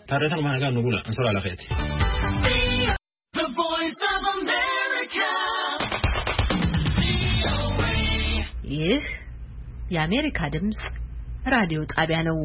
تاريخنا ما نقال نقول انصر على خيتي The Voice of America ይህ የአሜሪካ ድምጽ ራዲዮ ጣቢያ ነው።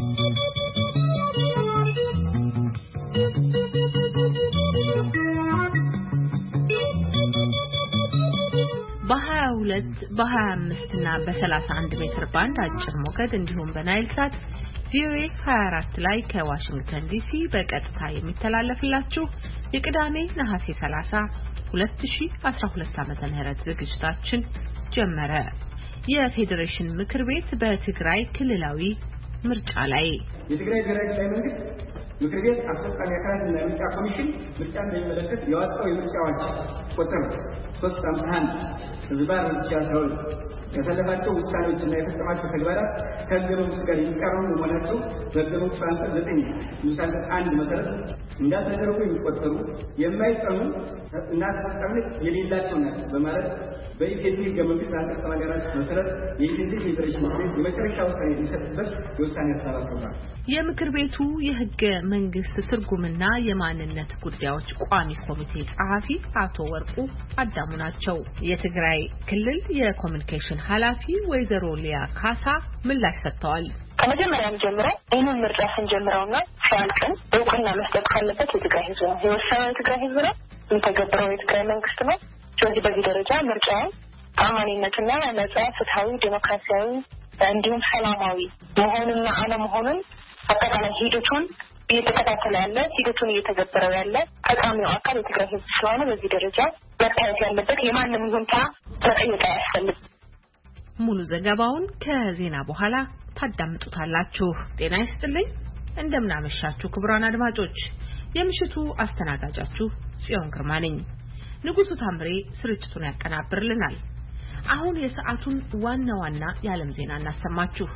በ22 በ25 እና በ31 ሜትር ባንድ አጭር ሞገድ እንዲሁም በናይል ሳት ቪኦኤ 24 ላይ ከዋሽንግተን ዲሲ በቀጥታ የሚተላለፍላችሁ የቅዳሜ ነሐሴ 30 2012 ዓ.ም ዝግጅታችን ጀመረ። የፌዴሬሽን ምክር ቤት በትግራይ ክልላዊ ምርጫ ላይ የትግራይ ብሔራዊ መንግስት ምክር ቤት አስፈጻሚ አካልና ምርጫ ኮሚሽን ምርጫን በሚመለከት ያወጣው የምርጫ አዋጅ ቁጥር 351 ህዝባር 2012 ያሳለፋቸው ውሳኔዎችና የፈጸማቸው ተግባራት ከሕገ መንግስቱ ጋር የሚቃረኑ መሆናቸው በሕገ መንግስቱ አንቀጽ 9 ንዑስ አንቀጽ 1 መሰረት እንዳልተደረጉ የሚቆጠሩ የማይጸኑ እና ተፈጻሚነት የሌላቸው ናቸው በማለት በኢፌዴሪ ሕገ መንግስት አንቀጽ 84 መሰረት የኢፌዴሪ ፌዴሬሽን ምክር ቤት የመጨረሻ ውሳኔ የሚሰጥበት የውሳኔ ሀሳብ አቅርቧል። የምክር ቤቱ የሕገ መንግስት ትርጉምና የማንነት ጉዳዮች ቋሚ ኮሚቴ ጸሐፊ አቶ ወርቁ አዳሙ ናቸው። የትግራይ ክልል የኮሙኒኬሽን ኃላፊ ወይዘሮ ሊያ ካሳ ምላሽ ሰጥተዋል። ከመጀመሪያም ጀምሮ ይህንን ምርጫ ስንጀምረውና ሲያልቅም እውቅና መስጠት ካለበት የትግራይ ህዝብ ነው። የወሰነው የትግራይ ህዝብ ነው። የሚተገበረው የትግራይ መንግስት ነው። ስለዚህ በዚህ ደረጃ ምርጫውን ተአማኒነትና ነጻ፣ ፍትሃዊ፣ ዲሞክራሲያዊ እንዲሁም ሰላማዊ መሆኑንና አለመሆኑን አጠቃላይ ሂደቱን እየተከታተለ ያለ ሂደቱን እየተገበረው ያለ ተቃዋሚው አካል የትግራይ ህዝብ ስለሆነ በዚህ ደረጃ መታየት ያለበት የማንም ይሁንታ መጠየቅ አያስፈልግም። ሙሉ ዘገባውን ከዜና በኋላ ታዳምጡታላችሁ። ጤና ይስጥልኝ፣ እንደምናመሻችሁ ክቡራን አድማጮች። የምሽቱ አስተናጋጃችሁ ጽዮን ግርማ ነኝ። ንጉሱ ታምሬ ስርጭቱን ያቀናብርልናል። አሁን የሰዓቱን ዋና ዋና የዓለም ዜና እናሰማችሁ።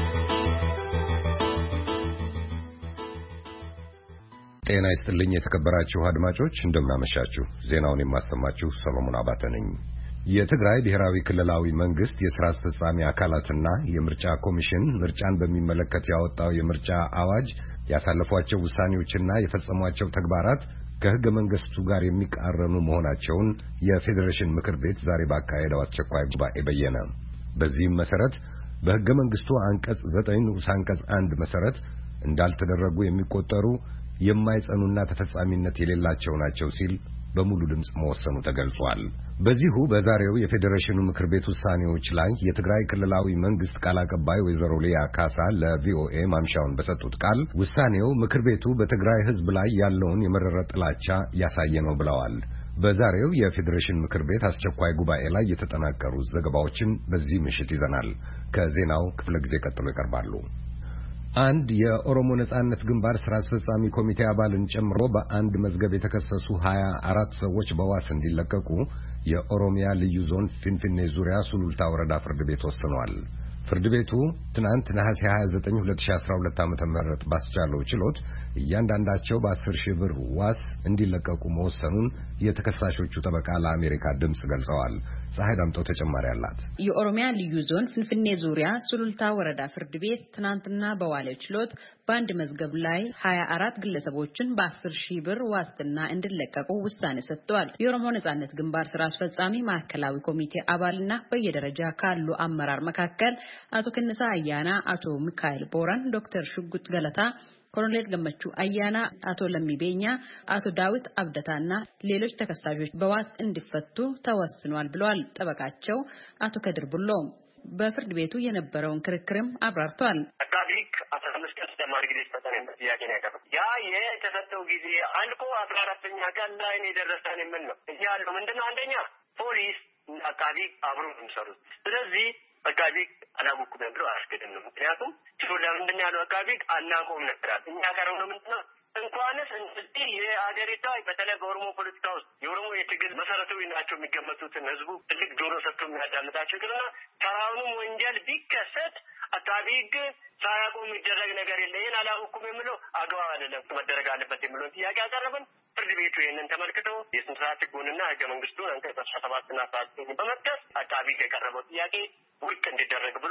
ጤና ይስጥልኝ የተከበራችሁ አድማጮች፣ እንደምናመሻችሁ። ዜናውን የማሰማችሁ ሰሎሞን አባተ ነኝ። የትግራይ ብሔራዊ ክልላዊ መንግስት የሥራ አስፈጻሚ አካላትና የምርጫ ኮሚሽን ምርጫን በሚመለከት ያወጣው የምርጫ አዋጅ ያሳለፏቸው ውሳኔዎችና የፈጸሟቸው ተግባራት ከሕገ መንግስቱ ጋር የሚቃረኑ መሆናቸውን የፌዴሬሽን ምክር ቤት ዛሬ ባካሄደው አስቸኳይ ጉባኤ በየነ። በዚህም መሰረት በሕገ መንግስቱ አንቀጽ 9 ንዑስ አንቀጽ 1 መሰረት እንዳልተደረጉ የሚቆጠሩ የማይጸኑና ተፈጻሚነት የሌላቸው ናቸው ሲል በሙሉ ድምጽ መወሰኑ ተገልጿል። በዚሁ በዛሬው የፌዴሬሽኑ ምክር ቤት ውሳኔዎች ላይ የትግራይ ክልላዊ መንግስት ቃል አቀባይ ወይዘሮ ሊያ ካሳ ለቪኦኤ ማምሻውን በሰጡት ቃል ውሳኔው ምክር ቤቱ በትግራይ ህዝብ ላይ ያለውን የመረረ ጥላቻ ያሳየ ነው ብለዋል። በዛሬው የፌዴሬሽን ምክር ቤት አስቸኳይ ጉባኤ ላይ የተጠናቀሩ ዘገባዎችን በዚህ ምሽት ይዘናል። ከዜናው ክፍለ ጊዜ ቀጥሎ ይቀርባሉ። አንድ የኦሮሞ ነጻነት ግንባር ስራ አስፈጻሚ ኮሚቴ አባልን ጨምሮ በአንድ መዝገብ የተከሰሱ 24 ሰዎች በዋስ እንዲለቀቁ የኦሮሚያ ልዩ ዞን ፊንፊኔ ዙሪያ ሱሉልታ ወረዳ ፍርድ ቤት ወስኗል። ፍርድ ቤቱ ትናንት ነሐሴ 29 2012 ዓ.ም ባስቻለው ችሎት እያንዳንዳቸው በ10,000 ብር ዋስ እንዲለቀቁ መወሰኑን የተከሳሾቹ ጠበቃ ለአሜሪካ ድምጽ ገልጸዋል። ፀሐይ ዳምጠው ተጨማሪ አላት። የኦሮሚያ ልዩ ዞን ፍንፍኔ ዙሪያ ሱሉልታ ወረዳ ፍርድ ቤት ትናንትና በዋለው ችሎት በአንድ መዝገብ ላይ 24 ግለሰቦችን በ10,000 ብር ዋስትና እንዲለቀቁ ውሳኔ ሰጥቷል። የኦሮሞ ነጻነት ግንባር ስራ አስፈጻሚ ማዕከላዊ ኮሚቴ አባልና በየደረጃ ካሉ አመራር መካከል አቶ ከነሳ አያና፣ አቶ ሚካኤል ቦራን፣ ዶክተር ሽጉጥ ገለታ፣ ኮሎኔል ገመቹ አያና፣ አቶ ለሚቤኛ፣ አቶ ዳዊት አብደታና ሌሎች ተከሳሾች በዋስ እንዲፈቱ ተወስኗል ብለዋል ጠበቃቸው አቶ ከድር ቡሎ። በፍርድ ቤቱ የነበረውን ክርክርም አብራርተዋል። አቃቢክ 15 ቀን ተማሪ ጊዜ ተሰጠን ጥያቄ ነው ያቀረበው። ያ የተሰጠው ጊዜ አልቆ 14ኛ ቀን ላይ ነው የደረሰን ምን ነው ያለው ምንድነው? አንደኛ ፖሊስ እና አቃቢክ አብሮ ነው የሚሰሩት። ስለዚህ አቃቢክ አላወኩም ብሎ አያስገድም። ምክንያቱም ለምንድን ነው ያለው? አቃቢክ አናውቀውም ነበር። እኛ ቀረው ነው ምንድነው እንኳንስ እንግዲህ የአገሪቷ በተለይ በኦሮሞ ፖለቲካ ውስጥ የኦሮሞ የትግል መሰረታዊ ናቸው የሚገመቱትን ህዝቡ ትልቅ ጆሮ ሰጥቶ የሚያዳምጣቸው ግና ተራውንም ወንጀል ቢከሰት አቃቢ ህግ ሳያቆም የሚደረግ ነገር የለ። ይህን አላውኩም የሚለው አግባብ አይደለም፣ መደረግ አለበት የሚለውን ጥያቄ አቀረብን። ፍርድ ቤቱ ይህንን ተመልክተው የስነ ስርዓት ህጉንና ህገ መንግስቱን አንቀጽ 17 እና 19 በመጥቀስ አቃቢ ህግ የቀረበው ጥያቄ ውድቅ እንዲደረግ ብሎ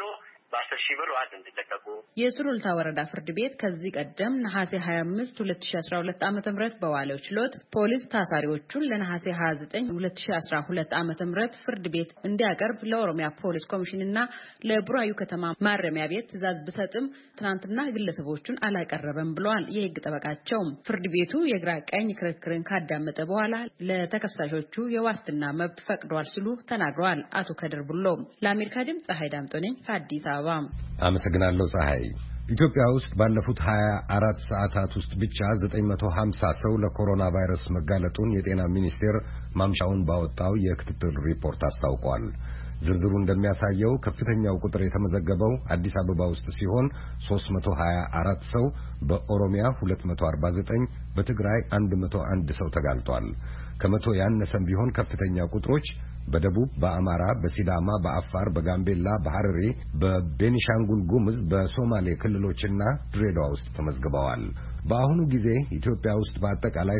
በ10,000 ብር ዋስ እንዲለቀቁ። የሱሉልታ ወረዳ ፍርድ ቤት ከዚህ ቀደም ነሐሴ 25 2012 ዓ.ም በዋለው ችሎት ፖሊስ ታሳሪዎቹን ለነሐሴ 29 2012 ዓ.ም ፍርድ ቤት እንዲያቀርብ ለኦሮሚያ ፖሊስ ኮሚሽንና ለቡራዩ ከተማ ማረሚያ ቤት ትዕዛዝ ቢሰጥም ትናንትና ግለሰቦቹን አላቀረበም ብለዋል። የህግ ጠበቃቸው ፍርድ ቤቱ የግራ ቀኝ ክርክርን ካዳመጠ በኋላ ለተከሳሾቹ የዋስትና መብት ፈቅዷል ሲሉ ተናግረዋል። አቶ ከድር ቡሎ ለአሜሪካ ድምጽ ፀሐይ ዳምጦ ነኝ ከአዲስ አበባ። አመሰግናለሁ ፀሐይ። ኢትዮጵያ ውስጥ ባለፉት 24 ሰዓታት ውስጥ ብቻ 950 ሰው ለኮሮና ቫይረስ መጋለጡን የጤና ሚኒስቴር ማምሻውን ባወጣው የክትትል ሪፖርት አስታውቋል። ዝርዝሩ እንደሚያሳየው ከፍተኛው ቁጥር የተመዘገበው አዲስ አበባ ውስጥ ሲሆን 324 ሰው፣ በኦሮሚያ 249፣ በትግራይ 101 ሰው ተጋልጧል። ከመቶ ያነሰም ቢሆን ከፍተኛ ቁጥሮች በደቡብ፣ በአማራ፣ በሲዳማ፣ በአፋር፣ በጋምቤላ፣ በሐረሪ፣ በቤኒሻንጉል ጉሙዝ፣ በሶማሌ ክልሎችና ድሬዳዋ ውስጥ ተመዝግበዋል። በአሁኑ ጊዜ ኢትዮጵያ ውስጥ በአጠቃላይ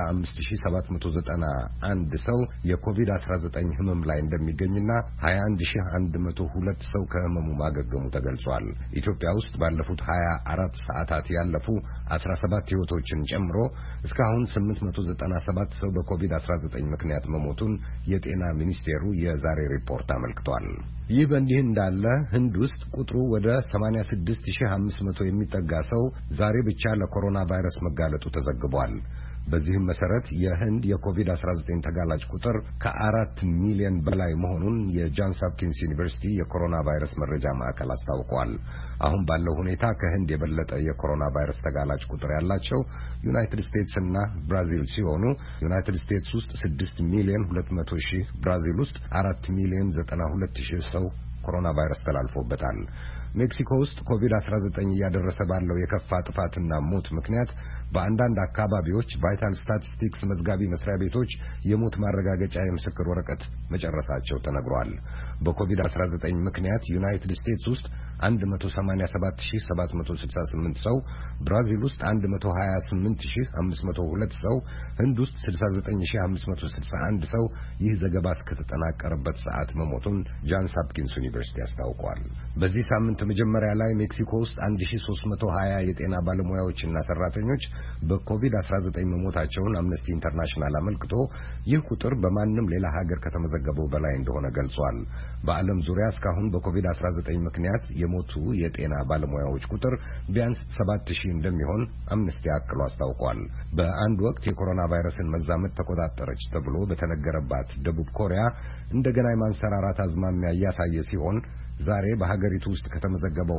35791 ሰው የኮቪድ-19 ህመም ላይ እንደሚገኝና 21102 ሰው ከህመሙ ማገገሙ ተገልጿል። ኢትዮጵያ ውስጥ ባለፉት 24 ሰዓታት ያለፉ 17 ህይወቶችን ጨምሮ እስካሁን 897 ሰው በኮቪድ-19 ምክንያት መሞቱን የጤና ሚኒስቴሩ የዛሬ ሪፖርት አመልክቷል። ይህ በእንዲህ እንዳለ ህንድ ውስጥ ቁጥሩ ወደ 86500 የሚጠጋ ሰው ዛሬ ብቻ ለኮሮና ቫይረስ መጋለጡ ተዘግቧል። በዚህም መሰረት የህንድ የኮቪድ-19 ተጋላጭ ቁጥር ከ4 ሚሊዮን በላይ መሆኑን የጃንስ ሆፕኪንስ ዩኒቨርሲቲ የኮሮና ቫይረስ መረጃ ማዕከል አስታውቋል። አሁን ባለው ሁኔታ ከህንድ የበለጠ የኮሮና ቫይረስ ተጋላጭ ቁጥር ያላቸው ዩናይትድ ስቴትስ እና ብራዚል ሲሆኑ ዩናይትድ ስቴትስ ውስጥ 6 ሚሊዮን 200 ሺህ፣ ብራዚል ውስጥ 4 ሚሊዮን 92 ሺህ ሰው ኮሮና ቫይረስ ተላልፎበታል። ሜክሲኮ ውስጥ ኮቪድ-19 እያደረሰ ባለው የከፋ ጥፋትና ሞት ምክንያት በአንዳንድ አካባቢዎች ቫይታል ስታቲስቲክስ መዝጋቢ መስሪያ ቤቶች የሞት ማረጋገጫ የምስክር ወረቀት መጨረሳቸው ተነግሯል። በኮቪድ-19 ምክንያት ዩናይትድ ስቴትስ ውስጥ 187768 ሰው፣ ብራዚል ውስጥ 128502 ሰው፣ ህንድ ውስጥ 69561 ሰው ይህ ዘገባ እስከተጠናቀረበት ሰዓት መሞቱን ጃንስ ሆፕኪንስ ዩኒቨርሲቲ አስታውቋል። በዚህ ሳምንት መጀመሪያ ላይ ሜክሲኮ ውስጥ 1320 የጤና ባለሙያዎችና ሰራተኞች በኮቪድ-19 መሞታቸውን አምነስቲ ኢንተርናሽናል አመልክቶ ይህ ቁጥር በማንም ሌላ ሀገር ከተመዘገበው በላይ እንደሆነ ገልጿል። በዓለም ዙሪያ እስካሁን በኮቪድ-19 ምክንያት የሞቱ የጤና ባለሙያዎች ቁጥር ቢያንስ 7000 እንደሚሆን አምነስቲ አክሎ አስታውቋል። በአንድ ወቅት የኮሮና ቫይረስን መዛመት ተቆጣጠረች ተብሎ በተነገረባት ደቡብ ኮሪያ እንደገና የማንሰራራት አዝማሚያ እያሳየ ሲሆን ዛሬ በሀገሪቱ ውስጥ ከተመዘገበው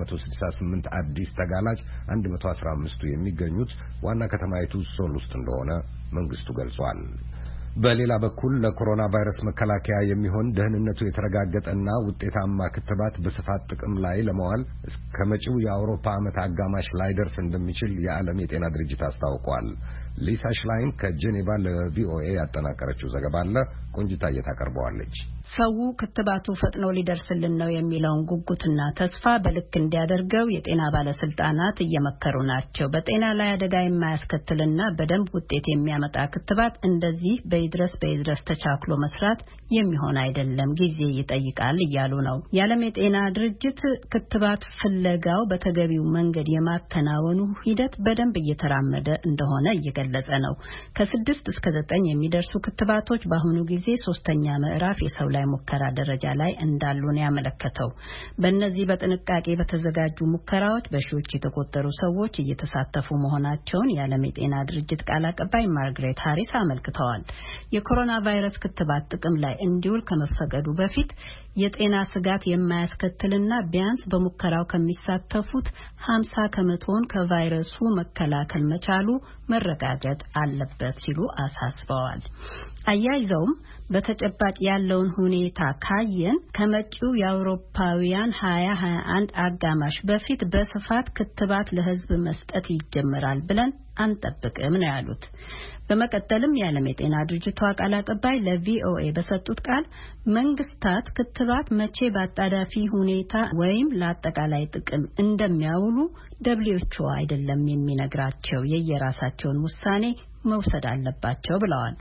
168 አዲስ ተጋላጭ 115ቱ የሚገኙት ዋና ከተማይቱ ሶል ውስጥ እንደሆነ መንግስቱ ገልጿል። በሌላ በኩል ለኮሮና ቫይረስ መከላከያ የሚሆን ደህንነቱ የተረጋገጠና ውጤታማ ክትባት በስፋት ጥቅም ላይ ለማዋል እስከ መጪው የአውሮፓ ዓመት አጋማሽ ላይ ደርስ እንደሚችል የዓለም የጤና ድርጅት አስታውቋል። ሊሳ ሽላይን ከጄኔቫ ለቪኦኤ ያጠናቀረችው ዘገባ አለ ቆንጅታ እየታቀርበዋለች። ሰው ክትባቱ ፈጥኖ ሊደርስልን ነው የሚለውን ጉጉትና ተስፋ በልክ እንዲያደርገው የጤና ባለስልጣናት እየመከሩ ናቸው። በጤና ላይ አደጋ የማያስከትልና በደንብ ውጤት የሚያመጣ ክትባት እንደዚህ በይድረስ ተቻክሎ መስራት የሚሆን አይደለም፣ ጊዜ ይጠይቃል እያሉ ነው። የዓለም የጤና ድርጅት ክትባት ፍለጋው በተገቢው መንገድ የማከናወኑ ሂደት በደንብ እየተራመደ እንደሆነ እየገለጸ ነው። ከ6 እስከ 9 የሚደርሱ ክትባቶች በአሁኑ ጊዜ 3ኛ ምዕራፍ የሰው ላይ ሙከራ ደረጃ ላይ እንዳሉ ነው ያመለከተው። በእነዚህ በጥንቃቄ በተዘጋጁ ሙከራዎች በሺዎች የተቆጠሩ ሰዎች እየተሳተፉ መሆናቸውን የዓለም የጤና ድርጅት ቃል አቀባይ ማርግሬት ሃሪስ አመልክተዋል። የኮሮና ቫይረስ ክትባት ጥቅም ላይ እንዲውል ከመፈቀዱ በፊት የጤና ስጋት የማያስከትልና ቢያንስ በሙከራው ከሚሳተፉት 50% ከቫይረሱ መከላከል መቻሉ መረጋገጥ አለበት ሲሉ አሳስበዋል። አያይዘውም በተጨባጭ ያለውን ሁኔታ ካየን ከመጪው የአውሮፓውያን 2021 አጋማሽ በፊት በስፋት ክትባት ለሕዝብ መስጠት ይጀምራል ብለን አንጠብቅም ነው ያሉት። በመቀጠልም የዓለም የጤና ድርጅት ቃል አቀባይ ለቪኦኤ በሰጡት ቃል መንግስታት ክትባት መቼ በአጣዳፊ ሁኔታ ወይም ለአጠቃላይ ጥቅም እንደሚያውሉ WHO አይደለም የሚነግራቸው፣ የየራሳቸውን ውሳኔ መውሰድ አለባቸው ብለዋል።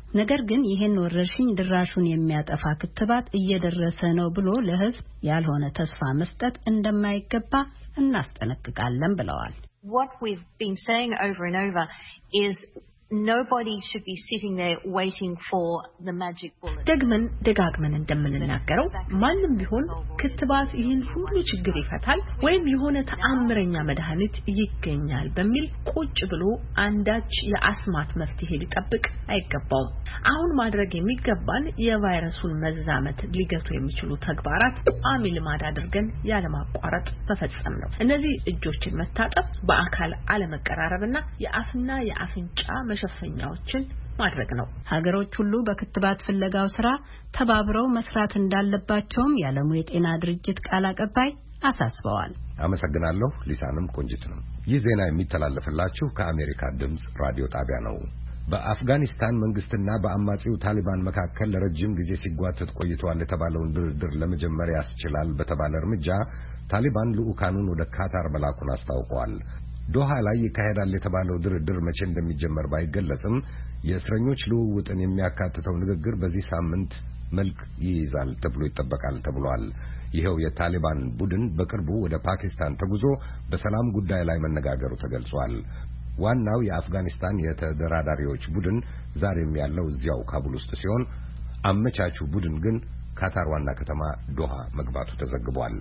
ነገር ግን ይሄን ወረርሽኝ ድራሹን የሚያጠፋ ክትባት እየደረሰ ነው ብሎ ለሕዝብ ያልሆነ ተስፋ መስጠት እንደማይገባ እናስጠነቅቃለን ብለዋል። What we've been saying over and over is nobody should be sitting there waiting for the magic bullet. ደጋግመን እንደምንናገረው ማንም ቢሆን ክትባት ይህን ሁሉ ችግር ይፈታል ወይም የሆነ ተአምረኛ መድኃኒት ይገኛል በሚል ቁጭ ብሎ አንዳች የአስማት መፍትሄ ሊጠብቅ አይገባውም። አሁን ማድረግ የሚገባን የቫይረሱን መዛመት ሊገቱ የሚችሉ ተግባራት ቋሚ ልማድ አድርገን ያለማቋረጥ መፈጸም ነው። እነዚህ እጆችን መታጠብ፣ በአካል አለመቀራረብና የአፍና የአፍንጫ መሸፈኛዎችን ማድረግ ነው። ሀገሮች ሁሉ በክትባት ፍለጋው ስራ ተባብረው መስራት እንዳለባቸውም የዓለሙ የጤና ድርጅት ቃል አቀባይ አሳስበዋል። አመሰግናለሁ። ሊሳንም ቆንጅትንም። ይህ ዜና የሚተላለፍላችሁ ከአሜሪካ ድምጽ ራዲዮ ጣቢያ ነው። በአፍጋኒስታን መንግስትና በአማጺው ታሊባን መካከል ለረጅም ጊዜ ሲጓተት ቆይቷል የተባለውን ድርድር ለመጀመር ያስችላል በተባለ እርምጃ ታሊባን ልኡካኑን ወደ ካታር መላኩን አስታውቋል። ዶሃ ላይ ይካሄዳል የተባለው ድርድር መቼ እንደሚጀመር ባይገለጽም የእስረኞች ልውውጥን የሚያካትተው ንግግር በዚህ ሳምንት መልክ ይይዛል ተብሎ ይጠበቃል ተብሏል። ይሄው የታሊባን ቡድን በቅርቡ ወደ ፓኪስታን ተጉዞ በሰላም ጉዳይ ላይ መነጋገሩ ተገልጿል። ዋናው የአፍጋኒስታን የተደራዳሪዎች ቡድን ዛሬም ያለው እዚያው ካቡል ውስጥ ሲሆን አመቻቹ ቡድን ግን ካታር ዋና ከተማ ዶሃ መግባቱ ተዘግቧል።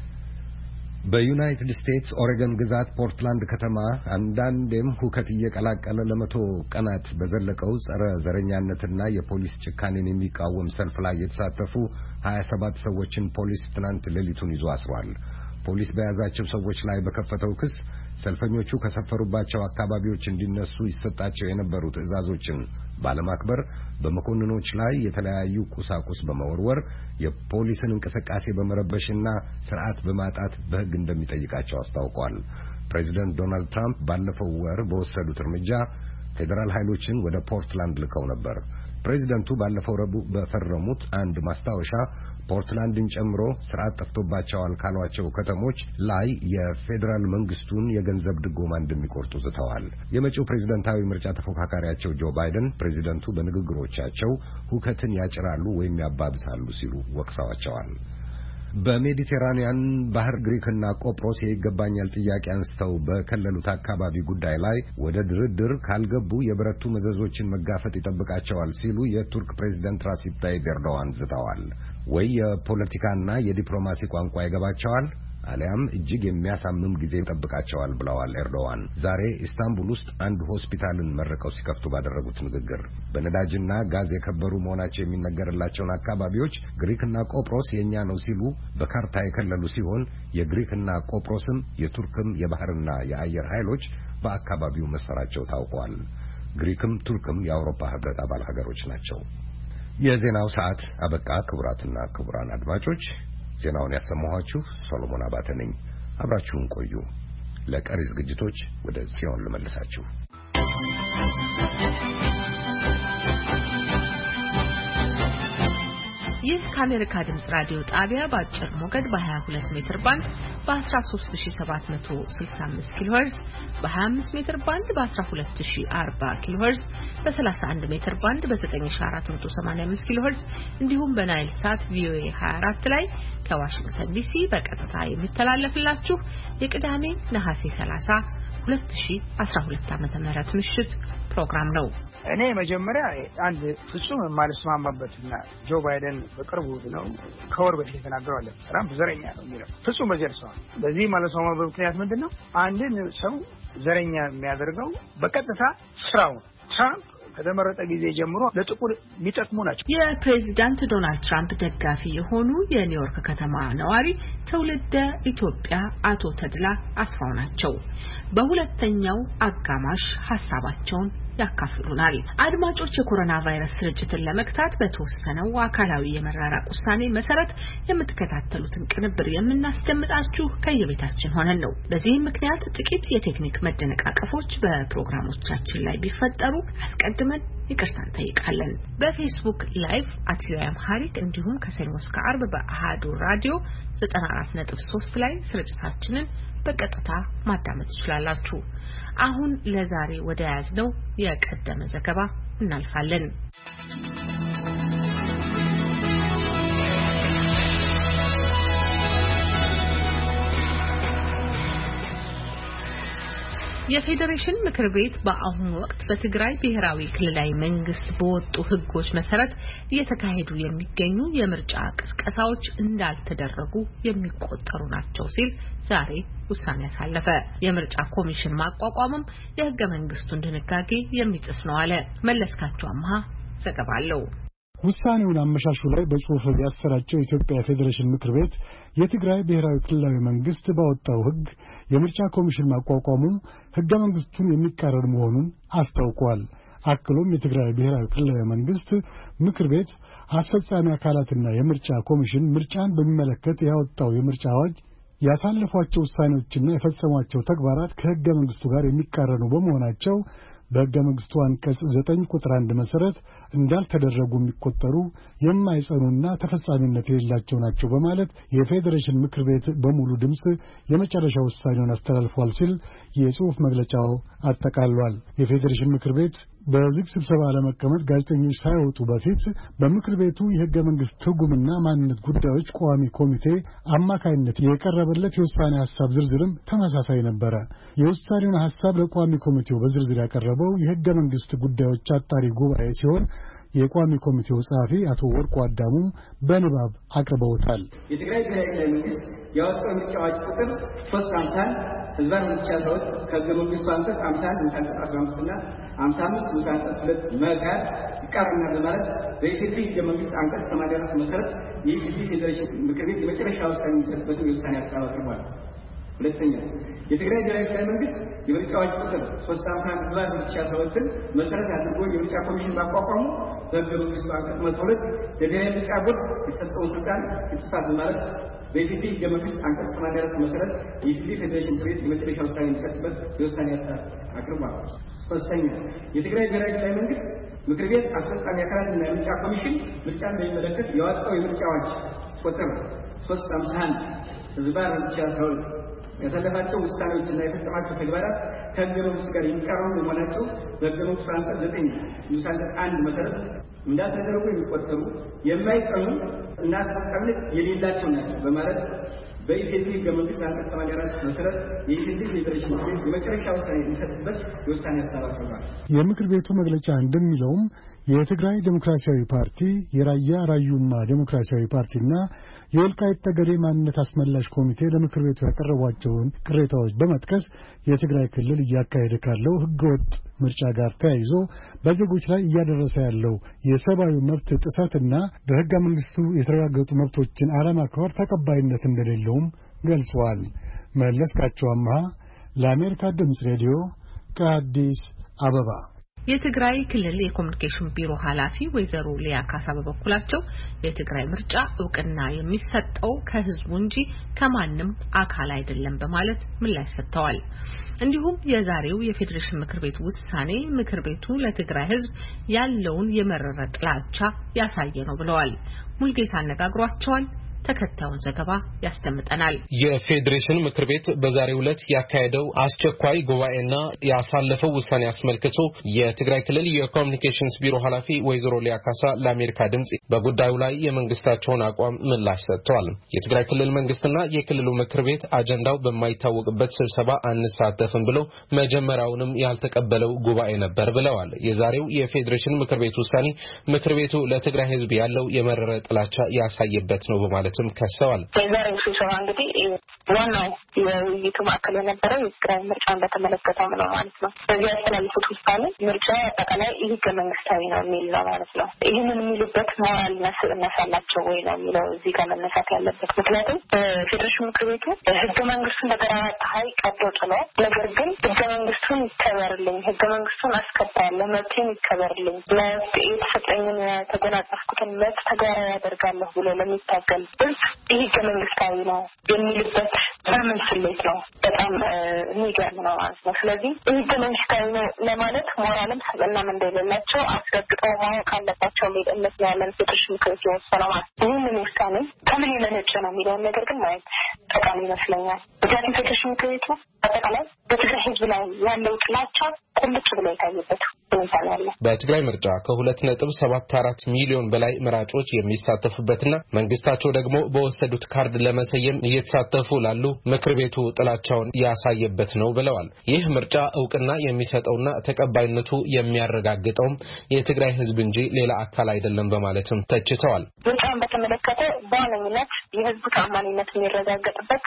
በዩናይትድ ስቴትስ ኦሬገን ግዛት ፖርትላንድ ከተማ አንዳንዴም ሁከት እየቀላቀለ ለመቶ ቀናት በዘለቀው ጸረ ዘረኛነትና የፖሊስ ጭካኔን የሚቃወም ሰልፍ ላይ የተሳተፉ 27 ሰዎችን ፖሊስ ትናንት ሌሊቱን ይዞ አስሯል። ፖሊስ በያዛቸው ሰዎች ላይ በከፈተው ክስ ሰልፈኞቹ ከሰፈሩባቸው አካባቢዎች እንዲነሱ ይሰጣቸው የነበሩ ትዕዛዞችን ባለማክበር በመኮንኖች ላይ የተለያዩ ቁሳቁስ በመወርወር የፖሊስን እንቅስቃሴ በመረበሽና ስርዓት በማጣት በሕግ እንደሚጠይቃቸው አስታውቀዋል። ፕሬዚደንት ዶናልድ ትራምፕ ባለፈው ወር በወሰዱት እርምጃ ፌደራል ኃይሎችን ወደ ፖርትላንድ ልከው ነበር። ፕሬዚደንቱ ባለፈው ረቡዕ በፈረሙት አንድ ማስታወሻ ፖርትላንድን ጨምሮ ስርዓት ጠፍቶባቸዋል ካሏቸው ከተሞች ላይ የፌደራል መንግስቱን የገንዘብ ድጎማ እንደሚቆርጡ ዝተዋል። የመጪው ፕሬዝዳንታዊ ምርጫ ተፎካካሪያቸው ጆ ባይደን ፕሬዝዳንቱ በንግግሮቻቸው ሁከትን ያጭራሉ ወይም ያባብሳሉ ሲሉ ወቅሰዋቸዋል። በሜዲቴራኒያን ባህር ግሪክና ቆጵሮስ የይገባኛል ጥያቄ አንስተው በከለሉት አካባቢ ጉዳይ ላይ ወደ ድርድር ካልገቡ የብረቱ መዘዞችን መጋፈጥ ይጠብቃቸዋል ሲሉ የቱርክ ፕሬዝዳንት ራሲፕ ታይፕ ኤርዶዋን ዝተዋል። ወይ የፖለቲካና የዲፕሎማሲ ቋንቋ ይገባቸዋል አሊያም እጅግ የሚያሳምም ጊዜ ይጠብቃቸዋል ብለዋል ኤርዶዋን ዛሬ ኢስታንቡል ውስጥ አንድ ሆስፒታልን መርቀው ሲከፍቱ ባደረጉት ንግግር። በነዳጅና ጋዝ የከበሩ መሆናቸው የሚነገርላቸውን አካባቢዎች ግሪክና ቆጵሮስ የኛ ነው ሲሉ በካርታ የከለሉ ሲሆን የግሪክና ቆጵሮስም የቱርክም የባህርና የአየር ኃይሎች በአካባቢው መስፈራቸው ታውቋል። ግሪክም ቱርክም የአውሮፓ ህብረት አባል ሀገሮች ናቸው። የዜናው ሰዓት አበቃ። ክቡራትና ክቡራን አድማጮች ዜናውን ያሰማኋችሁ ሶሎሞን አባተ ነኝ። አብራችሁን ቆዩ። ለቀሪ ዝግጅቶች ወደ ጽዮን ልመልሳችሁ። ይህ ከአሜሪካ ድምጽ ራዲዮ ጣቢያ በአጭር ሞገድ በ22 ሜትር ባንድ በ13765 ኪሎ ሄርዝ በ25 ሜትር ባንድ በ12040 ኪሎ ሄርዝ በ31 ሜትር ባንድ በ9485 ኪሎ ሄርዝ እንዲሁም በናይል ሳት ቪኦኤ 24 ላይ ከዋሽንግተን ዲሲ በቀጥታ የሚተላለፍላችሁ የቅዳሜ ነሐሴ 30 2012 ዓ.ም ምሽት ፕሮግራም ነው። እኔ መጀመሪያ አንድ ፍጹም ማለስማማበትና ጆ ባይደን በቅርቡ ነው ከወር በፊት የተናገረው ትራምፕ ዘረኛ ነው የሚለው ፍጹም በዘርሰዋል። በዚህ ማለስማማበት ምክንያት ምንድነው? አንድን ሰው ዘረኛ የሚያደርገው በቀጥታ ስራው ትራምፕ ከተመረጠ ጊዜ ጀምሮ ለጥቁር የሚጠቅሙ ናቸው። የፕሬዝዳንት ዶናልድ ትራምፕ ደጋፊ የሆኑ የኒውዮርክ ከተማ ነዋሪ ትውልደ ኢትዮጵያ አቶ ተድላ አስፋው ናቸው። በሁለተኛው አጋማሽ ሐሳባቸውን ያካፍሉናል። አድማጮች የኮሮና ቫይረስ ስርጭትን ለመግታት በተወሰነው አካላዊ የመራራቅ ውሳኔ መሰረት የምትከታተሉትን ቅንብር የምናስደምጣችሁ ከየቤታችን ሆነን ነው። በዚህም ምክንያት ጥቂት የቴክኒክ መደነቃቀፎች በፕሮግራሞቻችን ላይ ቢፈጠሩ አስቀድመን ይቅርታ እንጠይቃለን። በፌስቡክ ላይቭ @ሀሪክ እንዲሁም ከሰኞ እስከ ዓርብ በአሃዱ ራዲዮ 94.3 ላይ ስርጭታችንን በቀጥታ ማዳመጥ ትችላላችሁ። አሁን ለዛሬ ወደ ያዝነው የቀደመ ዘገባ እናልፋለን። የፌዴሬሽን ምክር ቤት በአሁኑ ወቅት በትግራይ ብሔራዊ ክልላዊ መንግስት በወጡ ህጎች መሰረት እየተካሄዱ የሚገኙ የምርጫ ቅስቀሳዎች እንዳልተደረጉ የሚቆጠሩ ናቸው ሲል ዛሬ ውሳኔ ያሳለፈ። የምርጫ ኮሚሽን ማቋቋምም የህገ መንግስቱን ድንጋጌ የሚጥስ ነው አለ። መለስካቸው አምሃ ዘገባ አለው። ውሳኔውን አመሻሹ ላይ በጽሁፍ ያሰራጨው የኢትዮጵያ ፌዴሬሽን ምክር ቤት የትግራይ ብሔራዊ ክልላዊ መንግስት ባወጣው ህግ የምርጫ ኮሚሽን ማቋቋሙ ህገ መንግስቱን የሚቃረን መሆኑን አስታውቋል። አክሎም የትግራይ ብሔራዊ ክልላዊ መንግስት ምክር ቤት አስፈጻሚ አካላትና የምርጫ ኮሚሽን ምርጫን በሚመለከት ያወጣው የምርጫ አዋጅ ያሳለፏቸው ውሳኔዎችና የፈጸሟቸው ተግባራት ከህገ መንግስቱ ጋር የሚቃረኑ በመሆናቸው በህገ መንግስቱ አንቀጽ 9 ቁጥር 1 መሰረት እንዳልተደረጉ የሚቆጠሩ የማይጸኑና ተፈጻሚነት የሌላቸው ናቸው በማለት የፌዴሬሽን ምክር ቤት በሙሉ ድምጽ የመጨረሻ ውሳኔውን አስተላልፏል ሲል የጽሑፍ መግለጫው አጠቃሏል። የፌዴሬሽን ምክር ቤት በዝግ ስብሰባ ለመቀመጥ ጋዜጠኞች ሳይወጡ በፊት በምክር ቤቱ የህገ መንግስት ትርጉምና ማንነት ጉዳዮች ቋሚ ኮሚቴ አማካይነት የቀረበለት የውሳኔ ሐሳብ ዝርዝርም ተመሳሳይ ነበረ። የውሳኔውን ሐሳብ ለቋሚ ኮሚቴው በዝርዝር ያቀረበው የህገ መንግስት ጉዳዮች አጣሪ ጉባኤ ሲሆን የቋሚ ኮሚቴው ጸሐፊ አቶ ወርቁ አዳሙ በንባብ አቅርበውታል። የትግራይ ብሔራዊ መንግስት ያወጣው ምርጫ አዋጅ ቁጥር 350 ህዝባር 2012 ከህገ መንግስቱ አንቀጽ 51 አንቀጽ 15 እና 55 አንቀጽ 2 መጋር ይቃረናል በማለት በኢትዮጵያ ህገ መንግስት አንቀጽ 84 መሰረት የኢትዮጵያ ፌዴሬሽን ምክር ቤት የመጨረሻ ውሳኔ የሚሰጥበትን የውሳኔ ሐሳብ አቅርቧል። ሁለተኛ የትግራይ ብሔራዊ መንግስት የምርጫ አዋጅ ቁጥር 351 ህዝባር 2012 መሰረት አድርጎ የምርጫ ኮሚሽን ማቋቋሙ በህገ መንግስቱ አንቀጽ 102 ለብሔራዊ ምርጫ ቦርድ የተሰጠውን ስልጣን ይጥሳል በማለት በኢትዮጵያ ህገ መንግስት አንቀጽ 84 መሰረት የኢትዮጵያ ፌዴሬሽን ምክር ቤት የመጨረሻ ውሳኔ የሚሰጥበት የውሳኔ ሐሳብ አቅርቧል። ሶስተኛ የትግራይ ብሔራዊ መንግስት ምክር ቤት አስፈጻሚ አካላትና የምርጫ ኮሚሽን ምርጫን በሚመለከት ያወጣው የምርጫ አዋጅ ቁጥር 351 ህዝባር 2012 ያሳለፋቸው ውሳኔዎችና የፈጸማቸው ተግባራት ከህገ መንግስቱ ጋር የሚቃረኑ በመሆናቸው በህገ መንግስቱ አንቀጽ 9 ንዑስ አንቀጽ 1 መሰረት እንዳልተደረጉ የሚቆጠሩ የማይጸኑ እና ተፈጻሚነት የሌላቸው ናቸው በማለት በኢትዮጵያ ህገ መንግስት አንቀጽ 84 መሰረት የኢትዮጵያ ፌዴሬሽን ምክር ቤት የመጨረሻ ውሳኔ የሚሰጥበት የውሳኔ ሐሳብ አቅርቧል። የምክር ቤቱ መግለጫ እንደሚለውም የትግራይ ዴሞክራሲያዊ ፓርቲ፣ የራያ ራዩማ ዴሞክራሲያዊ ፓርቲና የወልቃይት ጠገዴ ማንነት አስመላሽ ኮሚቴ ለምክር ቤቱ ያቀረቧቸውን ቅሬታዎች በመጥቀስ የትግራይ ክልል እያካሄደ ካለው ህገወጥ ምርጫ ጋር ተያይዞ በዜጎች ላይ እያደረሰ ያለው የሰብአዊ መብት ጥሰትና በህገ መንግስቱ የተረጋገጡ መብቶችን አለማክበር ተቀባይነት እንደሌለውም ገልጸዋል። መለስካቸው አምሃ ለአሜሪካ ድምፅ ሬዲዮ ከአዲስ አበባ። የትግራይ ክልል የኮሙኒኬሽን ቢሮ ኃላፊ ወይዘሮ ሊያ ካሳ በበኩላቸው የትግራይ ምርጫ እውቅና የሚሰጠው ከህዝቡ እንጂ ከማንም አካል አይደለም በማለት ምላሽ ሰጥተዋል። እንዲሁም የዛሬው የፌዴሬሽን ምክር ቤት ውሳኔ ምክር ቤቱ ለትግራይ ህዝብ ያለውን የመረረ ጥላቻ ያሳየ ነው ብለዋል። ሙልጌታ አነጋግሯቸዋል። ተከታዩን ዘገባ ያስተምጠናል። የፌዴሬሽን ምክር ቤት በዛሬው ዕለት ያካሄደው አስቸኳይ ጉባኤና ያሳለፈው ውሳኔ አስመልክቶ የትግራይ ክልል የኮሙኒኬሽንስ ቢሮ ኃላፊ ወይዘሮ ሊያ ካሳ ለአሜሪካ ድምጽ በጉዳዩ ላይ የመንግስታቸውን አቋም ምላሽ ሰጥተዋል። የትግራይ ክልል መንግስትና የክልሉ ምክር ቤት አጀንዳው በማይታወቅበት ስብሰባ አንሳተፍም ብለው መጀመሪያውንም ያልተቀበለው ጉባኤ ነበር ብለዋል። የዛሬው የፌዴሬሽን ምክር ቤት ውሳኔ ምክር ቤቱ ለትግራይ ህዝብ ያለው የመረረ ጥላቻ ያሳየበት ነው በማለት ከሰዋል። የዛሬው ስብሰባ እንግዲህ ዋናው የውይይቱ ማዕከል የነበረው የትግራይ ምርጫን በተመለከተ ነው ማለት ነው። በዚህ ያስተላለፉት ውሳኔ ምርጫ አጠቃላይ ህገ መንግስታዊ ነው የሚል ነው ማለት ነው። ይህንን የሚሉበት ሞራል መሳላቸው ወይ ነው የሚለው እዚህ ጋር መነሳት ያለበት። ምክንያቱም በፌዴሬሽን ምክር ቤቱ ህገ መንግስቱን በተራራ ፀሐይ ቀዶ ጥሎ ነገር ግን ህገ መንግስቱን ይከበርልኝ፣ ህገ መንግስቱን አስከብራለሁ፣ መብቴን ይከበርልኝ፣ የተሰጠኝን የተጎናጸፍኩትን መብት ተግባራዊ ያደርጋለሁ ብሎ ለሚታገል ይህ ህገ መንግስታዊ ነው የሚልበት በምን ስሌት ነው? በጣም የሚገርም ነው ማለት ነው። ስለዚህ ህገ መንግስታዊ ነው ለማለት ሞራልም ሰበናም እንደሌላቸው አስረግጠው ማወቅ አለባቸው የሚል እምነት ያለን ፌዴሬሽን ምክር ቤት የወሰነው ማለት ይህንን ውሳኔ ከምን የመነጨ ነው የሚለውን ነገር ግን ማየት ጠቃሚ ይመስለኛል። ምክንያቱም ፌዴሬሽን ምክር ቤቱ አጠቃላይ በትግራይ ህዝብ ላይ ያለው ጥላቻ ቁልጭ ብሎ የታየበት ሁኔታ ነው ያለው። በትግራይ ምርጫ ከ2.74 ሚሊዮን በላይ መራጮች የሚሳተፉበትና መንግስታቸው ደግሞ በወሰዱት ካርድ ለመሰየም እየተሳተፉ ላሉ ምክር ቤቱ ጥላቻውን ያሳየበት ነው ብለዋል። ይህ ምርጫ እውቅና የሚሰጠውና ተቀባይነቱ የሚያረጋግጠው የትግራይ ህዝብ እንጂ ሌላ አካል አይደለም በማለትም ተችተዋል። ምርጫን በተመለከተ በዋነኝነት የህዝቡ ተአማኒነት የሚረጋገጥበት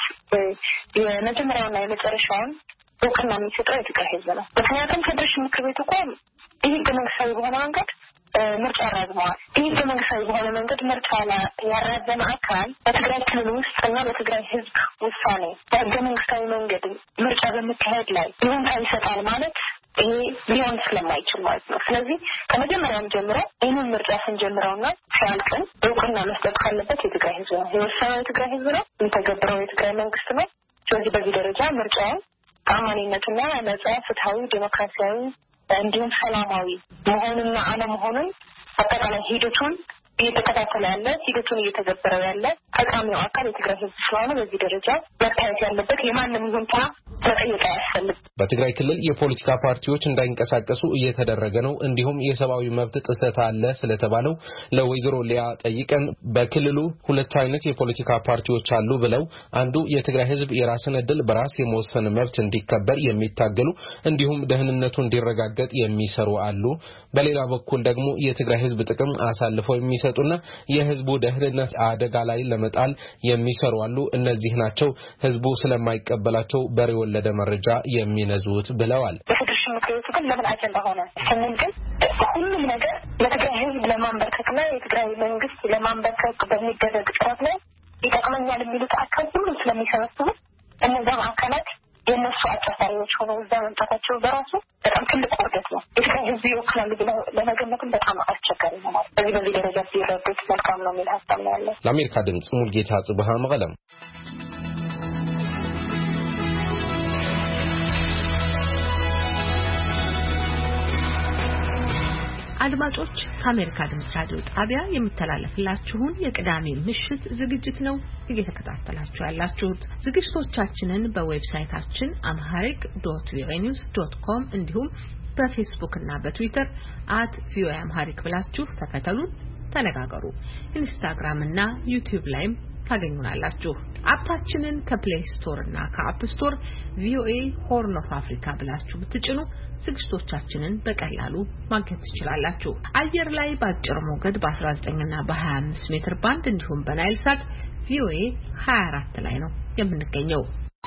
የመጀመሪያውና የመጨረሻውን እውቅና የሚሰጠው የትግራይ ህዝብ ነው። ምክንያቱም ፌዴሬሽን ምክር ቤቱ እኮ ይህ ህገ መንግስታዊ በሆነ መንገድ ምርጫ ያራዝመዋል። ይህ ህገ መንግስታዊ በሆነ መንገድ ምርጫ ያራዘመ አካል በትግራይ ክልል ውስጥ እና በትግራይ ህዝብ ውሳኔ በህገ መንግስታዊ መንገድ ምርጫ በመካሄድ ላይ ይሁንታ ይሰጣል ማለት ይሄ ሊሆን ስለማይችል ማለት ነው። ስለዚህ ከመጀመሪያም ጀምሮ ይህንን ምርጫ ስንጀምረውና ሲያልቅን እውቅና መስጠት ካለበት የትግራይ ህዝብ ነው። የወሰነው የትግራይ ህዝብ ነው። የሚተገብረው የትግራይ መንግስት ነው። ስለዚህ በዚህ ደረጃ ምርጫውን ተአማኒነትና ነጻ፣ ፍትሃዊ፣ ዲሞክራሲያዊ እንዲሁም ሰላማዊ መሆኑንና አለመሆኑን አጠቃላይ ሂደቱን እየተከታተለ ያለ ሂደቱን እየተገበረ ያለ ተቃሚው አካል የትግራይ ህዝብ ስለሆነ በዚህ ደረጃ መታየት ያለበት የማንም ይሁንታ መጠየቅ አያስፈልግም። በትግራይ ክልል የፖለቲካ ፓርቲዎች እንዳይንቀሳቀሱ እየተደረገ ነው፣ እንዲሁም የሰብአዊ መብት ጥሰት አለ ስለተባለው ለወይዘሮ ሊያ ጠይቀን በክልሉ ሁለት አይነት የፖለቲካ ፓርቲዎች አሉ ብለው አንዱ የትግራይ ህዝብ የራስን ዕድል በራስ የመወሰን መብት እንዲከበር የሚታገሉ እንዲሁም ደህንነቱ እንዲረጋገጥ የሚሰሩ አሉ፣ በሌላ በኩል ደግሞ የትግራይ ህዝብ ጥቅም አሳልፈው የሚሰጡና የህዝቡ ደህንነት አደጋ ላይ ለመጣል የሚሰሩ አሉ። እነዚህ ናቸው ህዝቡ ስለማይቀበላቸው በሬ ወለደ መረጃ የሚነዙት ብለዋል። በፌዴሬሽን ምክር ቤቱ ግን ለምን አጀንዳ ሆነ ስንል ግን ሁሉም ነገር የትግራይ ህዝብ ለማንበርከክና የትግራይ መንግስት ለማንበርከክ በሚደረግ ጥረት ላይ ይጠቅመኛል የሚሉት አካል ሁሉም ስለሚሰበስቡ እነዛም አካላት የእነሱ አጫፋሪዎች ሆነው እዛ መምጣታቸው በራሱ በጣም ትልቅ ውርደት ነው። የትግራይ ህዝብ ይወክላሉ ብለው ለመገመትም በጣም አስቸጋሪ ነው ማለት በዚህ ደረጃ ሲረዱት መልካም ነው የሚል ሀሳብ ነው ያለው። ለአሜሪካ ድምጽ ሙልጌታ ጽብሃ መቀለም። አድማጮች ከአሜሪካ ድምጽ ራዲዮ ጣቢያ የሚተላለፍላችሁን የቅዳሜ ምሽት ዝግጅት ነው እየተከታተላችሁ ያላችሁት። ዝግጅቶቻችንን በዌብሳይታችን amharic.voanews.com እንዲሁም በፌስቡክ እና በትዊተር @voamharic ብላችሁ ተከተሉን፣ ተነጋገሩ። ኢንስታግራም እና ዩቲዩብ ላይም ታገኙናላችሁ። አፓችንን ከፕሌይ ስቶር እና ከአፕ ስቶር ቪኦኤ ሆርን ኦፍ አፍሪካ ብላችሁ ብትጭኑ ዝግጅቶቻችንን በቀላሉ ማግኘት ትችላላችሁ። አየር ላይ በአጭር ሞገድ በ19 እና በ25 ሜትር ባንድ እንዲሁም በናይል ሳት ቪኦኤ 24 ላይ ነው የምንገኘው።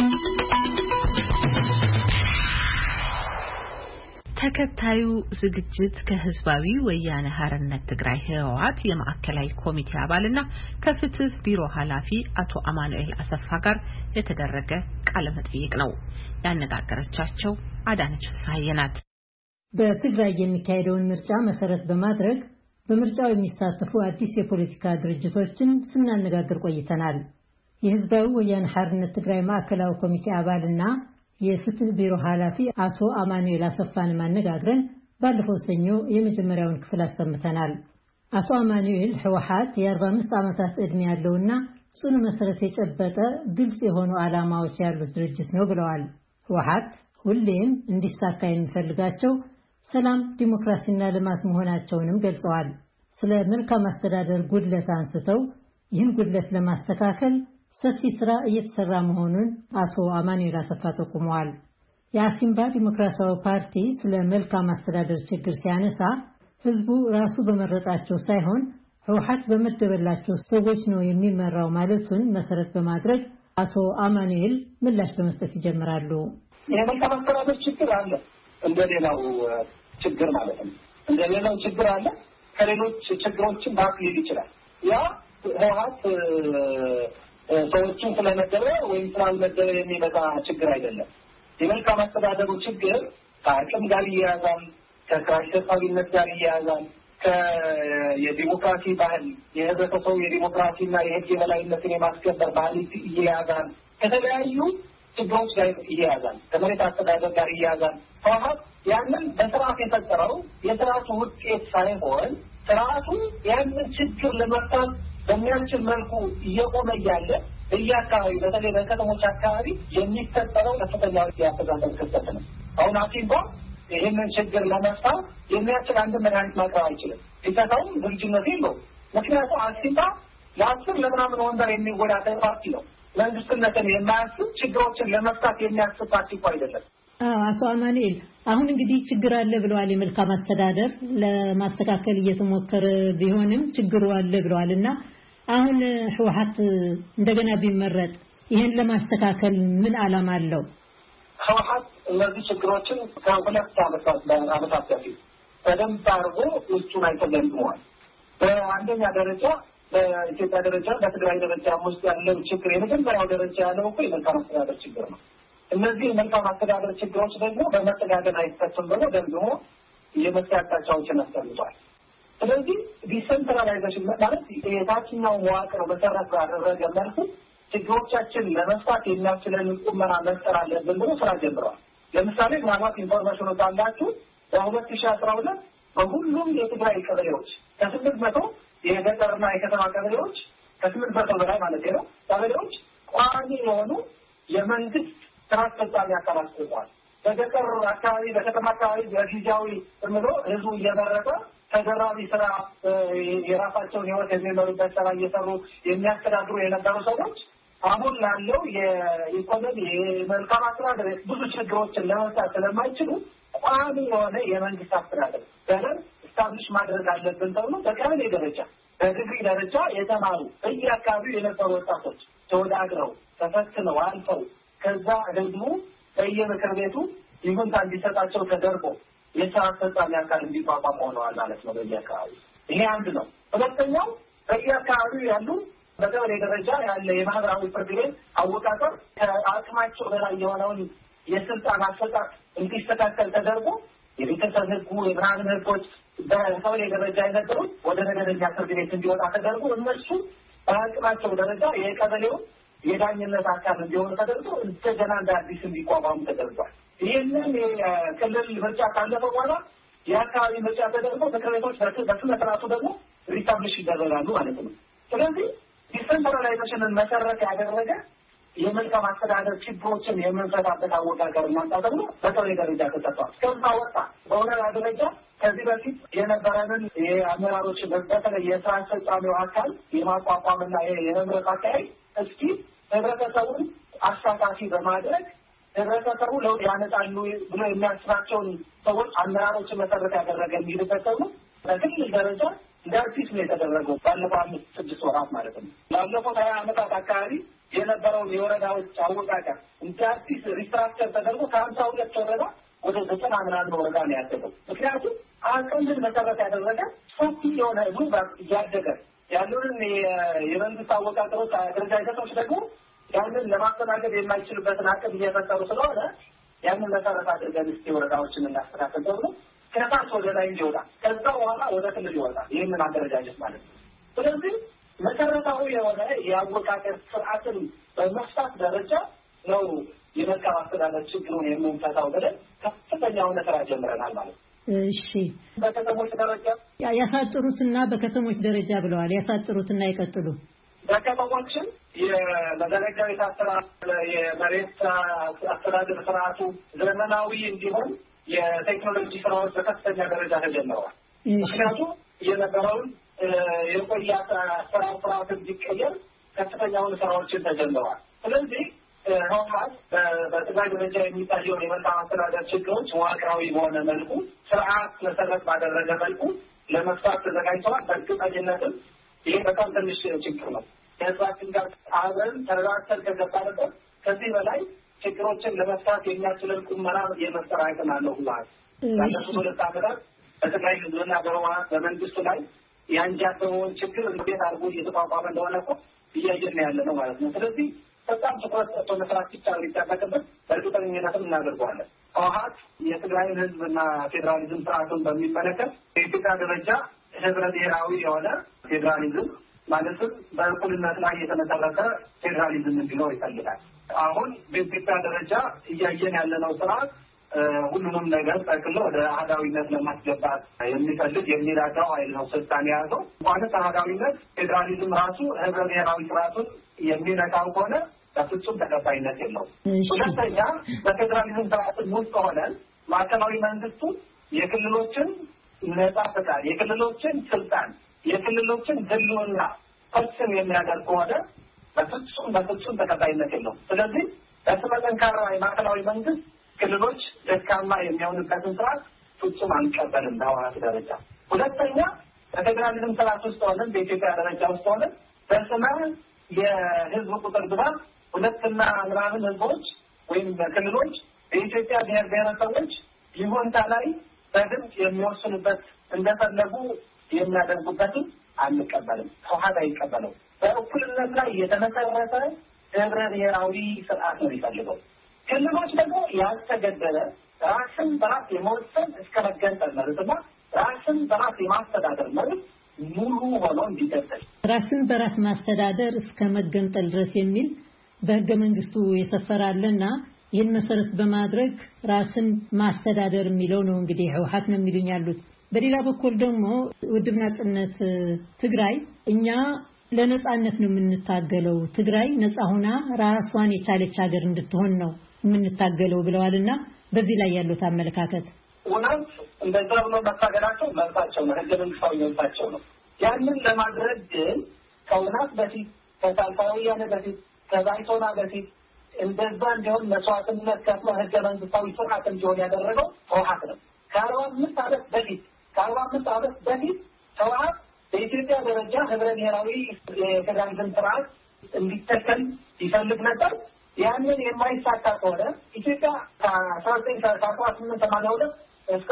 ተከታዩ ዝግጅት ከህዝባዊ ወያነ ሓርነት ትግራይ ህወሓት የማዕከላዊ ኮሚቴ አባልና ከፍትህ ቢሮ ኃላፊ አቶ አማኑኤል አሰፋ ጋር የተደረገ ቃለ መጠይቅ ነው። ያነጋገረቻቸው አዳነች ፍስሐዬ ናት። በትግራይ የሚካሄደውን ምርጫ መሰረት በማድረግ በምርጫው የሚሳተፉ አዲስ የፖለቲካ ድርጅቶችን ስናነጋግር ቆይተናል። የህዝባዊ ወያነ ሓርነት ትግራይ ማዕከላዊ ኮሚቴ አባልና የፍትህ ቢሮ ኃላፊ አቶ አማኑኤል አሰፋን ማነጋግረን ባለፈው ሰኞ የመጀመሪያውን ክፍል አሰምተናል። አቶ አማኑኤል ህወሓት የ45 ዓመታት ዕድሜ ያለውና ጽኑ መሰረት የጨበጠ ግልጽ የሆኑ ዓላማዎች ያሉት ድርጅት ነው ብለዋል። ህወሓት ሁሌም እንዲሳካ የሚፈልጋቸው ሰላም፣ ዲሞክራሲና ልማት መሆናቸውንም ገልጸዋል። ስለ መልካም አስተዳደር ጉድለት አንስተው ይህን ጉድለት ለማስተካከል ሰፊ ስራ እየተሰራ መሆኑን አቶ አማኑኤል አሰፋ ጠቁመዋል። የአሲምባ ዲሞክራሲያዊ ፓርቲ ስለ መልካም አስተዳደር ችግር ሲያነሳ ህዝቡ ራሱ በመረጣቸው ሳይሆን ህወሓት በመደበላቸው ሰዎች ነው የሚመራው ማለቱን መሰረት በማድረግ አቶ አማኑኤል ምላሽ በመስጠት ይጀምራሉ። የመልካም አስተዳደር ችግር አለ፣ እንደሌላው ችግር ማለት ነው። እንደሌላው ችግር አለ፣ ከሌሎች ችግሮችን ማክሊል ይችላል። ያ ህወሓት ሰዎችን ስለመደበ ወይም ስላልመደበ የሚመጣ ችግር አይደለም። የመልካም አስተዳደሩ ችግር ከአቅም ጋር ይያያዛል፣ ከክራሽ ተሳቢነት ጋር ይያያዛል፣ ከየዲሞክራሲ ባህል የህብረተሰቡ የዲሞክራሲና የህግ የበላይነትን የማስከበር ባህል ይያያዛል፣ ከተለያዩ ችግሮች ጋር ይያያዛል፣ ከመሬት አስተዳደር ጋር ይያያዛል። ህወሓት ያንን በስርዓት የፈጠረው የስርዓቱ ውጤት ሳይሆን ስርዓቱ ያንን ችግር ለመፍታት በሚያስችል መልኩ እየቆመ እያለ በየአካባቢ በተለይ በከተሞች አካባቢ የሚፈጠረው ከፍተኛ የአፈጻጸም ክፍተት ነው። አሁን አሲምባ ይህንን ችግር ለመፍታት የሚያስችል አንድ መድኃኒት ማቅረብ አይችልም። ሊፈታውም ዝግጁነት የለውም። ምክንያቱም አሲምባ ለአስር ለምናምን ወንበር የሚወዳደር ፓርቲ ነው። መንግስትነትን የማያስብ ችግሮችን ለመፍታት የሚያስብ ፓርቲ እኮ አይደለም። አቶ አማኑኤል አሁን እንግዲህ ችግር አለ ብለዋል። የመልካም አስተዳደር ለማስተካከል እየተሞከረ ቢሆንም ችግሩ አለ ብለዋልና አሁን ህወሓት እንደገና ቢመረጥ ይሄን ለማስተካከል ምን ዓላማ አለው? ህወሓት እነዚህ ችግሮችን ከሁለት ዓመታት በፊት በደንብ አድርጎ እሱን አይተገንዝመዋል። በአንደኛ ደረጃ በኢትዮጵያ ደረጃ በትግራይ ደረጃ ውስጥ ያለው ችግር የመጀመሪያው ደረጃ ያለው እኮ የመልካም አስተዳደር ችግር ነው። እነዚህ የመልካም አስተዳደር ችግሮች ደግሞ በመጠጋገን አይፈቱም ብሎ ደግሞ የመፍትሄ አስቀምጧል። ስለዚህ ዲሰንትራላይዜሽን ማለት የታችኛው መዋቅር መሰረት ባደረገ መልኩ ችግሮቻችን ለመፍታት የሚያስችለን ቁመና መፍጠር አለብን ብሎ ስራ ጀምረዋል። ለምሳሌ ምናልባት ኢንፎርሜሽኑ ካላችሁ በ2012 በሁሉም የትግራይ ቀበሌዎች ከ800 የገጠርና የከተማ ቀበሌዎች ከ800 በላይ ማለት ነው ቀበሌዎች ቋሚ የሆኑ የመንግስት ስራ አስፈጻሚ አካላት ተቋቋሙ። በገጠር አካባቢ በከተማ አካባቢ በጊዜያዊ ብሎ ህዝቡ እየመረጠ ተደራቢ ስራ የራሳቸውን ህይወት የሚመሩበት ስራ እየሰሩ የሚያስተዳድሩ የነበሩ ሰዎች አሁን ላለው የኢኮኖሚ የመልካም አስተዳደር ብዙ ችግሮችን ለመፍታት ስለማይችሉ ቋሚ የሆነ የመንግስት አስተዳደር በደንብ ስታብሊሽ ማድረግ አለብን ተብሎ በቀበሌ ደረጃ በዲግሪ ደረጃ የተማሩ በየአካባቢው የነበሩ ወጣቶች ተወዳድረው ተፈትነው አልፈው ከዛ ደግሞ በየምክር ቤቱ ይሁንታ እንዲሰጣቸው ተደርጎ የስራ አስፈጻሚ አካል እንዲቋቋም ሆነዋል ማለት ነው በየአካባቢ። ይሄ አንድ ነው። ሁለተኛው በየአካባቢው ያሉ በቀበሌ ደረጃ ያለ የማህበራዊ ፍርድ ቤት አወቃቀር ከአቅማቸው በላይ የሆነውን የስልጣን አሰጣጥ እንዲስተካከል ተደርጎ የቤተሰብ ህጉ የምናምን ህጎች በቀበሌ ደረጃ የነበሩት ወደ መደበኛ ፍርድ ቤት እንዲወጣ ተደርጎ እነሱ በአቅማቸው ደረጃ የቀበሌውን የዳኝነት አካል እንዲሆኑ ተደርጎ እንደገና እንደ አዲስ እንዲቋቋሙ ተደርጓል። ይህንን የክልል ምርጫ ካለፈ በኋላ የአካባቢ ምርጫ ተደርጎ ምክር ቤቶች በስነ ስርዓቱ ደግሞ ሪስታብሊሽ ይደረጋሉ ማለት ነው። ስለዚህ ዲሰንትራላይዜሽንን መሰረት ያደረገ የመልካም አስተዳደር ችግሮችን የምንፈታበት አወቃቀር እናንተ ደግሞ በቀበሌ ደረጃ ተሰጥቷል። ከዛ ወጣ በወረዳ ደረጃ ከዚህ በፊት የነበረንን የአመራሮች በተለይ የስራ አስፈጻሚው አካል የማቋቋምና የመምረጥ አካሄድ እስኪ ህብረተሰቡን አሳታፊ በማድረግ ህብረተሰቡ ለውጥ ያመጣሉ ብሎ የሚያስባቸውን ሰዎች አመራሮችን መሰረት ያደረገ የሚሄድበት ሰው ነው። በክልል ደረጃ እንደ አዲስ ነው የተደረገው ባለፈው 5-6 ወራት ማለት ነው። ላለፉት 20 ዓመታት አካባቢ የነበረውን የወረዳዎች አወቃቀር እንደ አዲስ ሪስትራክቸር ተደርጎ ከ52 ወረዳ ወደ 90 ምናምን ወረዳ ነው ያደገው። ምክንያቱም አቅምን መሰረት ያደረገ ሰፊ የሆነ ህዝብ እያደገ ያሉንን የመንግስት አወቃቀሮች አደረጃጀቶች ደግሞ ያንን ለማስተናገድ የማይችልበትን አቅም እየፈጠሩ ስለሆነ ያንን መሰረት አድርገን እስኪ ወረዳዎችን እናስተካክል ተብሎ ከታች ወደ ላይ እንዲወጣ ከዛ በኋላ ወደ ክልል ይወጣል። ይህንን አደረጃጀት ማለት ነው። ስለዚህ መሰረታዊ የሆነ የአወቃቀር ስርዓትን በመፍታት ደረጃ ነው የመልካም አስተዳደር ችግሩን የምንፈታው ብለን ከፍተኛ የሆነ ስራ ጀምረናል ማለት ነው። እሺ፣ በከተሞች ደረጃ ያሳጥሩትና በከተሞች ደረጃ ብለዋል። ያሳጥሩትና ይቀጥሉ። በከተሞችም የመዘረጋዊ አስተዳደር የመሬት አስተዳደር ስርዓቱ ዘመናዊ እንዲሆን የቴክኖሎጂ ስራዎች በከፍተኛ ደረጃ ተጀምረዋል። ምክንያቱም የነበረውን የቆየ አሰራር ስርዓት እንዲቀየር ከፍተኛውን ስራዎችን ተጀምረዋል። ስለዚህ ህወሓት በትግራይ ደረጃ የሚታየውን የመልካም አስተዳደር ችግሮች መዋቅራዊ በሆነ መልኩ ስርዓት መሰረት ባደረገ መልኩ ለመፍታት ተዘጋጅተዋል። በእርግጠኝነትም ይሄ በጣም ትንሽ ችግር ነው። ከህዝባችን ጋር አብረን ተረጋግተን ከገባንበት ከዚህ በላይ ችግሮችን ለመፍታት የሚያስችለን ቁመና የመፍጠር አቅም አለው። ህወሓት ላለፉት 2 ዓመታት በትግራይ ህዝብና በመንግስቱ ላይ የአንጃበውን ችግር እንዴት አድርጎ እየተቋቋመ እንደሆነ እኮ እያየን ያለ ነው ማለት ነው። ስለዚህ በጣም ትኩረት ሰጥቶ መስራት ብቻ ሊጠበቅበት በእርግጠኝነትም እናደርገዋለን። ህወሓት የትግራይን ህዝብና ፌዴራሊዝም ስርዓቱን በሚመለከት በኢትዮጵያ ደረጃ ህብረ ብሔራዊ የሆነ ፌዴራሊዝም ማለትም በእኩልነት ላይ የተመሰረተ ፌዴራሊዝም እንዲኖር ይፈልጋል። አሁን በኢትዮጵያ ደረጃ እያየን ያለነው ስርዓት ሁሉንም ነገር ጠቅሎ ወደ አህዳዊነት ለማስገባት የሚፈልግ የሚራዳው ኃይል ነው ስልጣን የያዘው። እንኳንስ አህዳዊነት ፌዴራሊዝም ራሱ ህብረ ብሔራዊ ስርዓቱን የሚነካው ከሆነ በፍጹም ተቀባይነት የለውም። ሁለተኛ በፌዴራሊዝም ስርዓት ውስጥ ሆነን ማዕከላዊ መንግስቱ የክልሎችን ነጻ ፈቃድ፣ የክልሎችን ስልጣን፣ የክልሎችን ህልውና ፈጽም የሚያደርግ ከሆነ በፍጹም ተቀባይነት የለውም። ስለዚህ በስመ ጠንካራ የማዕከላዊ መንግስት ክልሎች ደካማ የሚሆኑበትን ስርዓት ፍጹም አንቀበልም በህወሓት ደረጃ። ሁለተኛ በፌዴራሊዝም ስርዓት ውስጥ ሆነን በኢትዮጵያ ደረጃ ውስጥ ሆነን በስመ የህዝብ ቁጥር ብዛት 2 ምናምን ህዝቦች ወይም ክልሎች በኢትዮጵያ ብሔር ብሔረሰቦች ይሁንታ ላይ በድምፅ የሚወስኑበት እንደፈለጉ የሚያደርጉበትን አንቀበልም። ህወሓት አይቀበለው። በእኩልነት ላይ የተመሰረተ ህብረ ብሔራዊ ስርዓት ነው የሚፈልገው። ክልሎች ደግሞ ያልተገደለ ራስን በራስ የመወሰን እስከ መገንጠል መብትና ራስን በራስ የማስተዳደር መብት ሙሉ ሆኖ እንዲቀጥል ራስን በራስ ማስተዳደር እስከ መገንጠል ድረስ የሚል በህገ መንግስቱ የሰፈራለና ይህን መሰረት በማድረግ ራስን ማስተዳደር የሚለው ነው እንግዲህ ህወሓት ነው የሚሉኝ ያሉት። በሌላ በኩል ደግሞ ውድብ ናጽነት ትግራይ እኛ ለነጻነት ነው የምንታገለው፣ ትግራይ ነጻ ሆና ራሷን የቻለች ሀገር እንድትሆን ነው የምንታገለው ብለዋልና በዚህ ላይ ያለው አመለካከት እውነት እንደዛ ብሎ መታገላቸው መብታቸው ነው፣ ህገ መንግስታዊ መብታቸው ነው። ያንን ለማድረግ ግን ከእውነት በፊት ከሳልሳውያን በፊት ከዛይቶና በፊት እንደዛ እንዲሆን መስዋዕትነት ከፍሎ ህገ መንግስታዊ ስርዓት እንዲሆን ያደረገው ህወሓት ነው። ከ45 ዓመት በፊት ህወሓት በኢትዮጵያ ደረጃ ህብረ ብሔራዊ የፌዴራሊዝም ስርዓት እንዲተከል ይፈልግ ነበር። ያንን የማይሳካ ከሆነ ኢትዮጵያ ከ1982 እስከ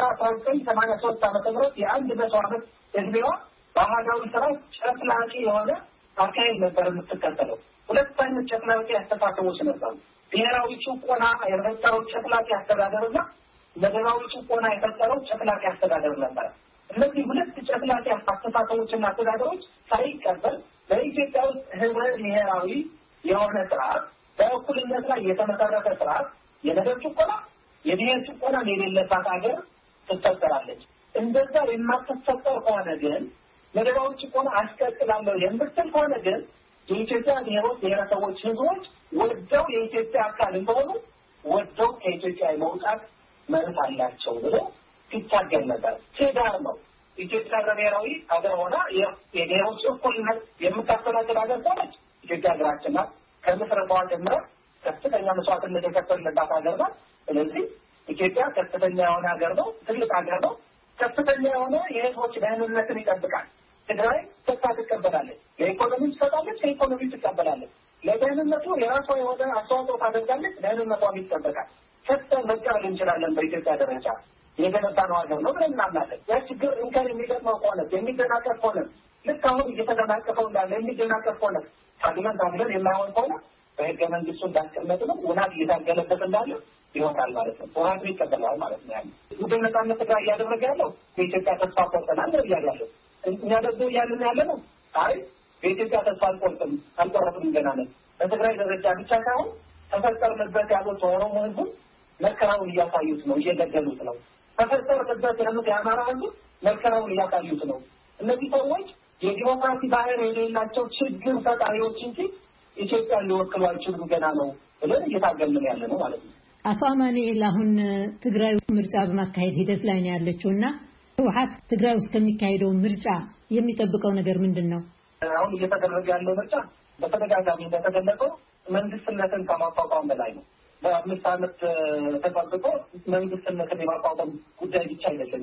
1983 ዓመተ ምህረት የ100 ዓመት እድሜዋ በአህዳዊ ስርዓት ጨፍላቂ የሆነ አካሄድ ነበር የምትከተለው። ሁለት አይነት ጨፍላቂ አስተሳሰቦች ነበሩ። ብሔራዊ ጭቆና የፈጠረው ጨፍላቂ አስተዳደርና መደባዊ ጭቆና የፈጠረው ጨፍላቂ አስተዳደር ነበር። እነዚህ ሁለት ጨፍላቂ አስተሳሰቦችና አስተዳደሮች ሳይቀበል በኢትዮጵያ ውስጥ ህብረ ብሔራዊ የሆነ ስርዓት በእኩልነት ላይ የተመሰረተ ስርዓት የመደብ ጭቆና የብሔር ጭቆና የሌለባት ሀገር ትፈጠራለች። እንደዛ የማትፈጠር ከሆነ ግን መደባዊ ጭቆና አስቀጥላለሁ የምትል ከሆነ ግን የኢትዮጵያ ብሔሮች ብሔረሰቦች ህዝቦች ወደው የኢትዮጵያ አካል እንደሆኑ ወደው ከኢትዮጵያ የመውጣት መብት አላቸው ብሎ ሲታገል ነበር። ትዳር ነው ኢትዮጵያ ብሔራዊ ሀገር ሆና የብሔሮች እኩልነት የምታስተናግድ ሀገር ሆነች። ኢትዮጵያ ሀገራችን ናት። ከምስረታዋ ጀምሮ ከፍተኛ መስዋዕትነት የከፈልንባት ሀገር ናት። ስለዚህ ኢትዮጵያ ከፍተኛ የሆነ ሀገር ነው፣ ትልቅ ሀገር ነው። ከፍተኛ የሆነ የህዝቦች ደህንነትን ይጠብቃል። ትግራይ ሰጥታ ትቀበላለች፣ ለኢኮኖሚ ትሰጣለች፣ ከኢኮኖሚ ትቀበላለች። ለደህንነቱ የራሷ የሆነ አስተዋጽኦ ታደርጋለች፣ ደህንነቷም ይጠበቃል። ሰጥተን መቀበል እንችላለን። በኢትዮጵያ ደረጃ የገነባነው ሀገር ነው ብለን እናምናለን። ያ ችግር እንከን የሚገጥመው ከሆነ የሚደናቀፍ ከሆነ ልክ አሁን እየተደናቀፈው እንዳለ የሚደናቀፍ ከሆነ ታግለን የማይሆን ከሆነ በህገ መንግስቱ እንዳስቀመጥ ነው ውናት እየታገለበት እንዳለ ይሆናል ማለት ነው። ውናት ይቀበላል ማለት ነው። ያለ ውድብ ነጻነት ትግራይ እያደረገ ያለው በኢትዮጵያ ተስፋ ቆርጠናል ነው እያለ ያለው። እኛ ደግሞ እያልን ያለ ነው አይ በኢትዮጵያ ተስፋ አልቆረጥንም ገና ነን። በትግራይ ደረጃ ብቻ ሳይሆን ተፈጠርንበት ያሉት ኦሮሞ ህዝብ መከራውን እያሳዩት ነው፣ እየገደሉት ነው። ተፈጠርንበት ያሉት የአማራ ህዝብ መከራውን እያሳዩት ነው። እነዚህ ሰዎች የዲሞክራሲ ባህር የሌላቸው ችግር ፈጣሪዎች እንጂ ኢትዮጵያ ሊወክሉ አይችሉም ገና ነው ብለን እየታገልን ያለ ነው ማለት ነው። አቶ አማኑኤል አሁን ትግራይ ውስጥ ምርጫ በማካሄድ ሂደት ላይ ነው ያለችውና ህወሓት ትግራይ ውስጥ ከሚካሄደው ምርጫ የሚጠብቀው ነገር ምንድን ነው? አሁን እየተደረገ ያለው ምርጫ በተደጋጋሚ እንደተገለጸው መንግስትነትን ከማቋቋም በላይ ነው። በ5 ዓመት ተጠብቆ መንግስትነትን የማቋቋም ጉዳይ ብቻ አይደለም።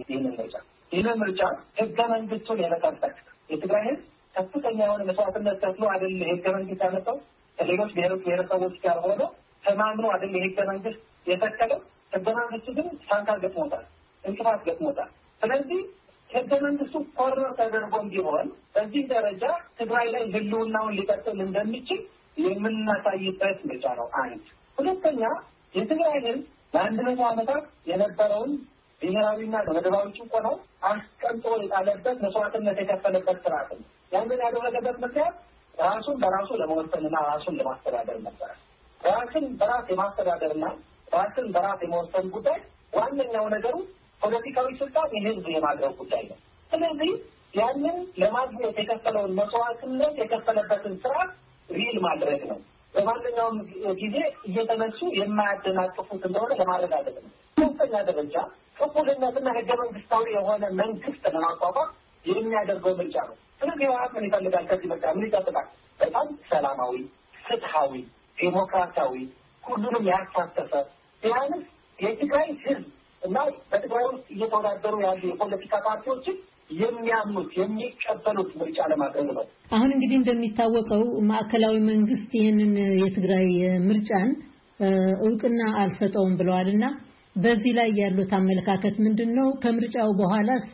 ይህንን ምርጫ ህገ መንግስቱን የመጠበቅ የትግራይ ህዝብ ከፍተኛ የሆነ መስዋዕትነት ከፍሎ አይደል ህገ መንግስት ያመጣው ከሌሎች ብሔረሰቦች ጋር ሆኖ ተማምኖ አይደል ህገ መንግስት የተከለው። ህገ መንግስቱ ግን ሳንካ ገጥሞታል፣ እንቅፋት ገጥሞታል። ስለዚህ ህገ መንግስቱ ኮርነር ተደርጎ እንዲሆን በዚህ ደረጃ ትግራይ ላይ ህልውናውን ሊቀጥል እንደሚችል የምናሳይበት ምርጫ ነው። አንድ ሁለተኛ የትግራይ ህዝብ ለ100 ዓመታት የነበረውን ብሔራዊና መደባዊ ጭቆናው አስቀምጦ የጣለበት መስዋዕትነት የከፈለበት ስርዓት ነው። ያንን ያደረገበት ምክንያት ራሱን በራሱ ለመወሰንና ራሱን ለማስተዳደር ነበር። ራስን በራስ የማስተዳደርና ራስን በራስ የመወሰን ጉዳይ ዋነኛው ነገሩ ፖለቲካዊ ስልጣን የህዝብ የማድረግ ጉዳይ ነው። ስለዚህ ያንን ለማግኘት የከፈለውን መስዋዕትነት የከፈለበትን ስርዓት ሪል ማድረግ ነው። በማንኛውም ጊዜ እየተነሱ የማያደናቅፉት እንደሆነ ለማረጋገጥ ነው። ሶስተኛ ደረጃ ቅቡልነትና ህገ መንግስታዊ የሆነ መንግስት ለማቋቋም የሚያደርገው ምርጫ ነው። ስለዚህ ህወሓት ምን ይፈልጋል? ከዚህ ምርጫ ምን ይጠብቃል? በጣም ሰላማዊ፣ ፍትሃዊ፣ ዴሞክራሲያዊ፣ ሁሉንም ያሳተፈ ቢያንስ የትግራይ ህዝብ እና በትግራይ ውስጥ እየተወዳደሩ ያሉ የፖለቲካ ፓርቲዎችን የሚያምኑት የሚቀበሉት ምርጫ ለማድረግ ነው። አሁን እንግዲህ እንደሚታወቀው ማዕከላዊ መንግስት ይህንን የትግራይ ምርጫን እውቅና አልሰጠውም ብለዋልና በዚህ ላይ ያሉት አመለካከት ምንድነው? ከምርጫው በኋላስ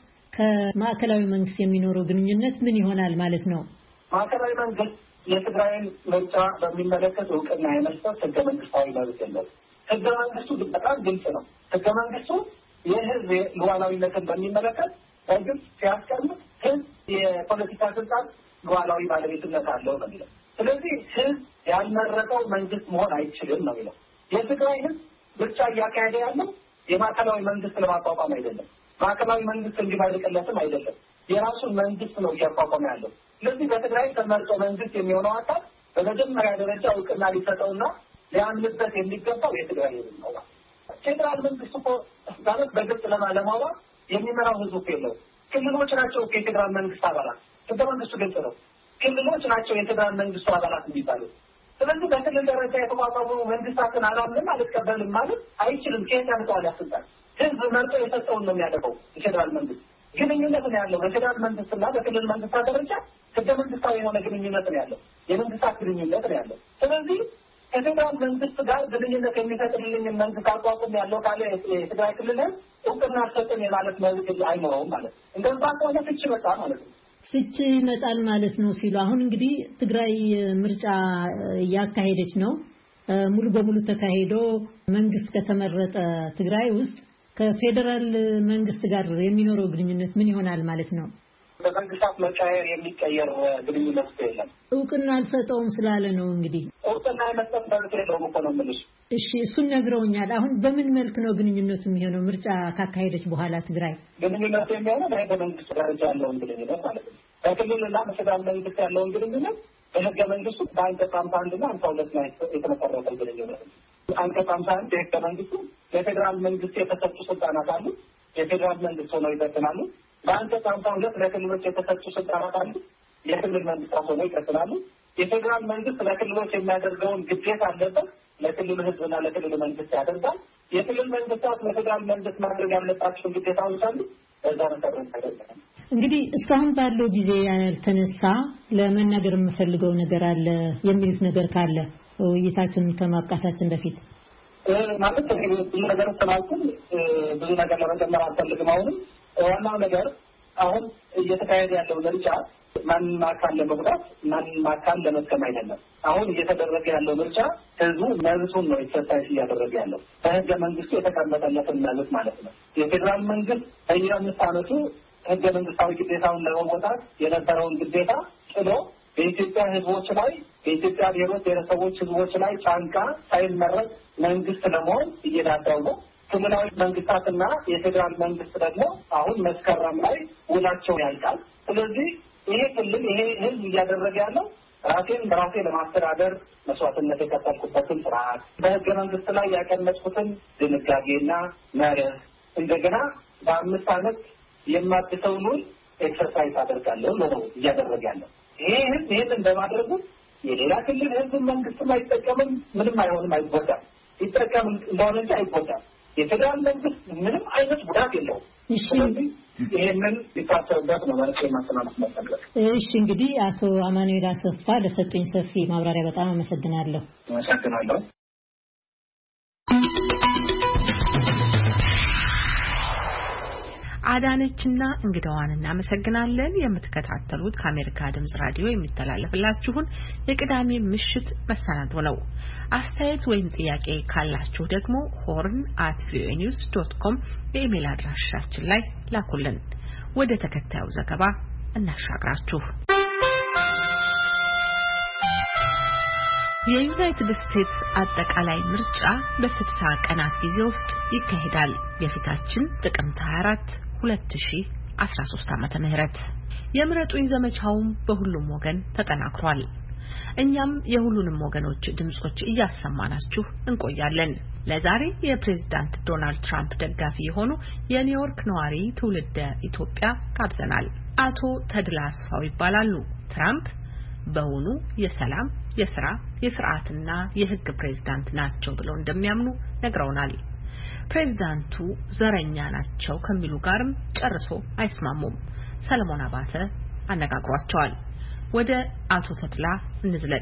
ከማዕከላዊ መንግስት የሚኖረው ግንኙነት ምን ይሆናል ማለት ነው? ማዕከላዊ መንግስት የትግራይን ምርጫ በሚመለከት እውቅና የመስጠት ህገ መንግስታዊ መብት የለውም። ህገ መንግስቱ በጣም ግልጽ ነው። ህገ መንግስቱ የህዝብ ሉዓላዊነትን በሚመለከት በግልጽ ሲያስቀምጥ ህዝብ የፖለቲካ ስልጣን ሉዓላዊ ባለቤትነት አለው ነው የሚለው። ስለዚህ ህዝብ ያልመረጠው መንግስት መሆን አይችልም ነው የሚለው። የትግራይ ህዝብ ምርጫ እያካሄደ ያለው የማዕከላዊ መንግስት ለማቋቋም አይደለም። ማዕከላዊ መንግስት እንዲመርቅለትም አይደለም። የራሱን መንግስት ነው እያቋቋመ ያለው። ስለዚህ በትግራይ ተመርጦ መንግስት የሚሆነው አካል በመጀመሪያ ደረጃ እውቅና ሊሰጠውና ሊያምንበት የሚገባው የትግራይ ህዝብ ነው። ፌዴራል መንግስት እኮ ማለት በግልጽ ለማውራት የሚመራው ህዝብ እኮ የለው። ክልሎች ናቸው የፌዴራል መንግስት አባላት። ህገ መንግስቱ ግልጽ ነው። ክልሎች ናቸው የፌዴራል መንግስቱ አባላት የሚባሉት። ስለዚህ በክልል ደረጃ የተቋቋሙ መንግስታትን አላምንም አልቀበልም ማለት አይችልም። ከየት ያመጣዋል ያስልጣል? ህዝብ መርጦ የሰጠውን ነው የሚያደርገው። የፌዴራል መንግስት ግንኙነት ነው ያለው በፌዴራል መንግስትና በክልል መንግስታት ደረጃ ህገ መንግስታዊ የሆነ ግንኙነት ነው ያለው። የመንግስታት ግንኙነት ነው ያለው። ስለዚህ ከፌዴራል መንግስት ጋር ግንኙነት የሚፈጥርልኝ መንግስት አቋቁም ያለው ካለ የትግራይ ክልል እውቅና አልሰጥም የማለት መብት አይኖረውም ማለት ነው። እንደዛ ከሆነ ፍቺ መጣ ማለት ነው። ፍቺ ይመጣል ማለት ነው ሲሉ አሁን እንግዲህ ትግራይ ምርጫ እያካሄደች ነው። ሙሉ በሙሉ ተካሂዶ መንግስት ከተመረጠ ትግራይ ውስጥ ከፌዴራል መንግስት ጋር የሚኖረው ግንኙነት ምን ይሆናል ማለት ነው? በመንግስታት መቀየር የሚቀየር ግንኙነት የለም። እውቅና አልሰጠውም ስላለ ነው እንግዲህ እውቅና የመስጠት መብት የለውም እኮ ነው የምልሽ። እሺ እሱን ነግረውኛል። አሁን በምን መልክ ነው ግንኙነቱ የሚሆነው? ምርጫ ካካሄደች በኋላ ትግራይ ግንኙነቱ የሚሆነው በመንግስት ደረጃ ያለውን ግንኙነት ማለት ነው። በክልልና በፌዴራል መንግስት ያለውን ግንኙነት በህገ መንግስቱ በአንቀጽ 51 እና 52 ላይ የተመሰረተ ግንኙነት ነው። አንቀጽ 51 የህገ መንግስቱ ለፌዴራል መንግስት የተሰጡ ስልጣናት አሉ። የፌዴራል መንግስት ሆነው ይቀጥላሉ። በአንቀጽ 52 ለክልሎች የተሰጡ ስልጣናት አሉ። የክልል መንግስታት ሆነው ይቀጥላሉ። የፌዴራል መንግስት ለክልሎች የሚያደርገውን ግዴታ አለበት ለክልል ህዝብና ለክልል መንግስት ያደርጋል። የክልል መንግስታት ለፌዴራል መንግስት ማድረግ ያለባቸውን ግዴታዎች አሉ። በዛ መሰረት ያደርጋል። እንግዲህ እስካሁን ባለው ጊዜ ያልተነሳ ለመናገር የምፈልገው ነገር አለ የሚሉት ነገር ካለ ውይይታችንን ከማብቃታችን በፊት ማለት ብዙ ነገር ስላልኩኝ ብዙ ነገር ለመጨመር አልፈልግም። አሁንም ዋናው ነገር አሁን እየተካሄደ ያለው ምርጫ ማንም አካል ለመጉዳት ማንም አካል ለመጥቀም አይደለም። አሁን እየተደረገ ያለው ምርጫ ህዝቡ መብቱን ነው ኤክሰርሳይዝ እያደረገ ያለው በህገ መንግስቱ የተቀመጠለትን መብት ማለት ነው። የፌዴራል መንግስት በየ5 ዓመቱ ህገ መንግስታዊ ግዴታውን ለመወጣት የነበረውን ግዴታ ጥሎ በኢትዮጵያ ህዝቦች ላይ በኢትዮጵያ ብሔሮች ብሔረሰቦች ህዝቦች ላይ ጫንቃ ሳይመረጥ መንግስት ለመሆን እየዳዳው ነው። ክልላዊ መንግስታትና የፌዴራል መንግስት ደግሞ አሁን መስከረም ላይ ውላቸው ያልቃል። ስለዚህ ይሄ ክልል ይሄ ህዝብ እያደረገ ያለው ራሴን በራሴ ለማስተዳደር መስዋዕትነት የከፈልኩበትን ስርዓት በህገ መንግስት ላይ ያቀመጥኩትን ድንጋጌና መርህ እንደገና በ5 ዓመት የማድሰውን ውል ኤክሰርሳይዝ አደርጋለሁ ነው እያደረገ ያለው። ይህንን በማድረጉ የሌላ ክልል ህዝብ መንግስትም አይጠቀምም፣ ምንም አይሆንም፣ አይጎዳም። ይጠቀም እንደሆነ እንጂ አይጎዳም። የፌዴራል መንግስት ምንም አይነት ጉዳት የለውም። ስለዚህ ይህንን ሊታሰብበት ነው ማለት የማስተላለፍ መሰለኝ። እሺ እንግዲህ አቶ አማኑኤል አሰፋ ለሰጡኝ ሰፊ ማብራሪያ በጣም አመሰግናለሁ። አመሰግናለሁ። አዳነችና እንግዳዋን እናመሰግናለን። የምትከታተሉት ከአሜሪካ ድምጽ ራዲዮ የሚተላለፍላችሁን የቅዳሜ ምሽት መሰናዶ ነው። አስተያየት ወይም ጥያቄ ካላችሁ ደግሞ horn@voanews.com የኢሜል አድራሻችን ላይ ላኩልን። ወደ ተከታዩ ዘገባ እናሻግራችሁ። የዩናይትድ ስቴትስ አጠቃላይ ምርጫ በ60 ቀናት ጊዜ ውስጥ ይካሄዳል። የፊታችን ጥቅምት 24 2013 ዓመተ ምህረት የምረጡኝ ዘመቻውም በሁሉም ወገን ተጠናክሯል። እኛም የሁሉንም ወገኖች ድምጾች እያሰማናችሁ እንቆያለን። ለዛሬ የፕሬዝዳንት ዶናልድ ትራምፕ ደጋፊ የሆኑ የኒውዮርክ ነዋሪ ትውልደ ኢትዮጵያ ጋብዘናል። አቶ ተድላ አስፋው ይባላሉ። ትራምፕ በእውኑ የሰላም፣ የሥራ፣ የሥርዓትና የሕግ ፕሬዝዳንት ናቸው ብለው እንደሚያምኑ ነግረውናል። ፕሬዝዳንቱ ዘረኛ ናቸው ከሚሉ ጋርም ጨርሶ አይስማሙም። ሰለሞን አባተ አነጋግሯቸዋል። ወደ አቶ ተድላ እንዝለቅ።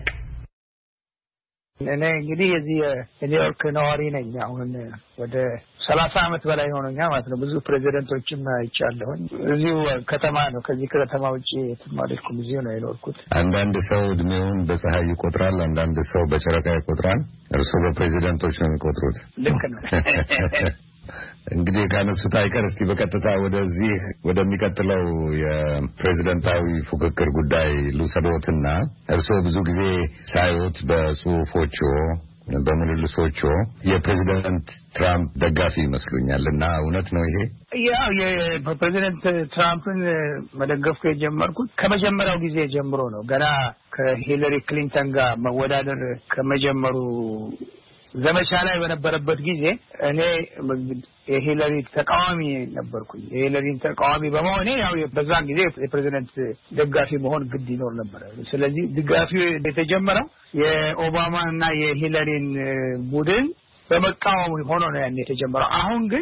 እኔ እንግዲህ የዚህ የኒውዮርክ ነዋሪ ነኝ። አሁን ወደ 30 ዓመት በላይ ሆኖኛል ማለት ነው። ብዙ ፕሬዚደንቶችም አይቻለሁኝ። እዚሁ ከተማ ነው። ከዚህ ከተማ ውጪ ተማሪኩም እዚሁ ነው የኖርኩት። አንዳንድ ሰው እድሜውን በፀሐይ ይቆጥራል፣ አንዳንድ ሰው በጨረቃ ይቆጥራል። እርስዎ በፕሬዚደንቶች ነው የሚቆጥሩት? ልክ ነው። እንግዲህ ካነሱት አይቀር እስቲ በቀጥታ ወደዚህ ወደሚቀጥለው የፕሬዝዳንታዊ ፉክክር ጉዳይ ልውሰዶትና እርስዎ ብዙ ጊዜ ሳይወት በጽሁፎቹ በምልልሶቹ የፕሬዝዳንት ትራምፕ ደጋፊ ይመስሉኛልና እውነት ነው ይሄ? ያው የፕሬዝዳንት ትራምፕን መደገፍ የጀመርኩት ከመጀመሪያው ጊዜ ጀምሮ ነው። ገና ከሂለሪ ክሊንተን ጋር መወዳደር ከመጀመሩ ዘመቻ ላይ በነበረበት ጊዜ እኔ የሂለሪ ተቃዋሚ ነበርኩኝ። የሂለሪን ተቃዋሚ በመሆኔ ያው በዛን ጊዜ የፕሬዝዳንት ደጋፊ መሆን ግድ ይኖር ነበር። ስለዚህ ድጋፊው የተጀመረው የኦባማና የሂለሪን ቡድን በመቃወም ሆኖ ነው ያን የተጀመረው። አሁን ግን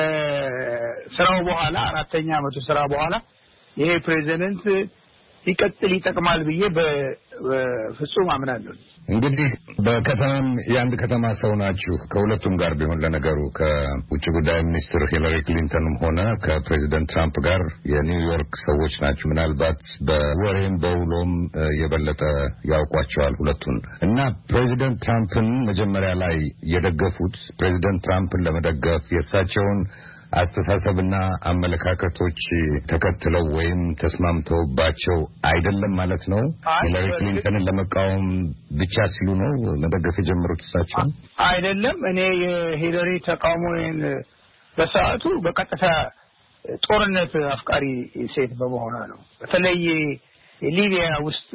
ከስራው በኋላ 4ኛ ዓመቱ ስራ በኋላ ይሄ ፕሬዝዳንት ይቀጥል ይጠቅማል ብዬ በፍጹም አምናለሁ። እንግዲህ በከተማም የአንድ ከተማ ሰው ናችሁ። ከሁለቱም ጋር ቢሆን ለነገሩ ከውጭ ጉዳይ ሚኒስትር ሂለሪ ክሊንተንም ሆነ ከፕሬዚደንት ትራምፕ ጋር የኒውዮርክ ሰዎች ናችሁ። ምናልባት በወሬም በውሎም የበለጠ ያውቋቸዋል ሁለቱን እና ፕሬዚደንት ትራምፕን መጀመሪያ ላይ የደገፉት ፕሬዚደንት ትራምፕን ለመደገፍ የእሳቸውን አስተሳሰብና አመለካከቶች ተከትለው ወይም ተስማምተውባቸው አይደለም ማለት ነው። ሂለሪ ክሊንተንን ለመቃወም ብቻ ሲሉ ነው መደገፍ የጀመሩት እሳቸው? አይደለም። እኔ የሂለሪ ተቃውሞን በሰዓቱ በቀጥታ ጦርነት አፍቃሪ ሴት በመሆኗ ነው። በተለይ ሊቢያ ውስጥ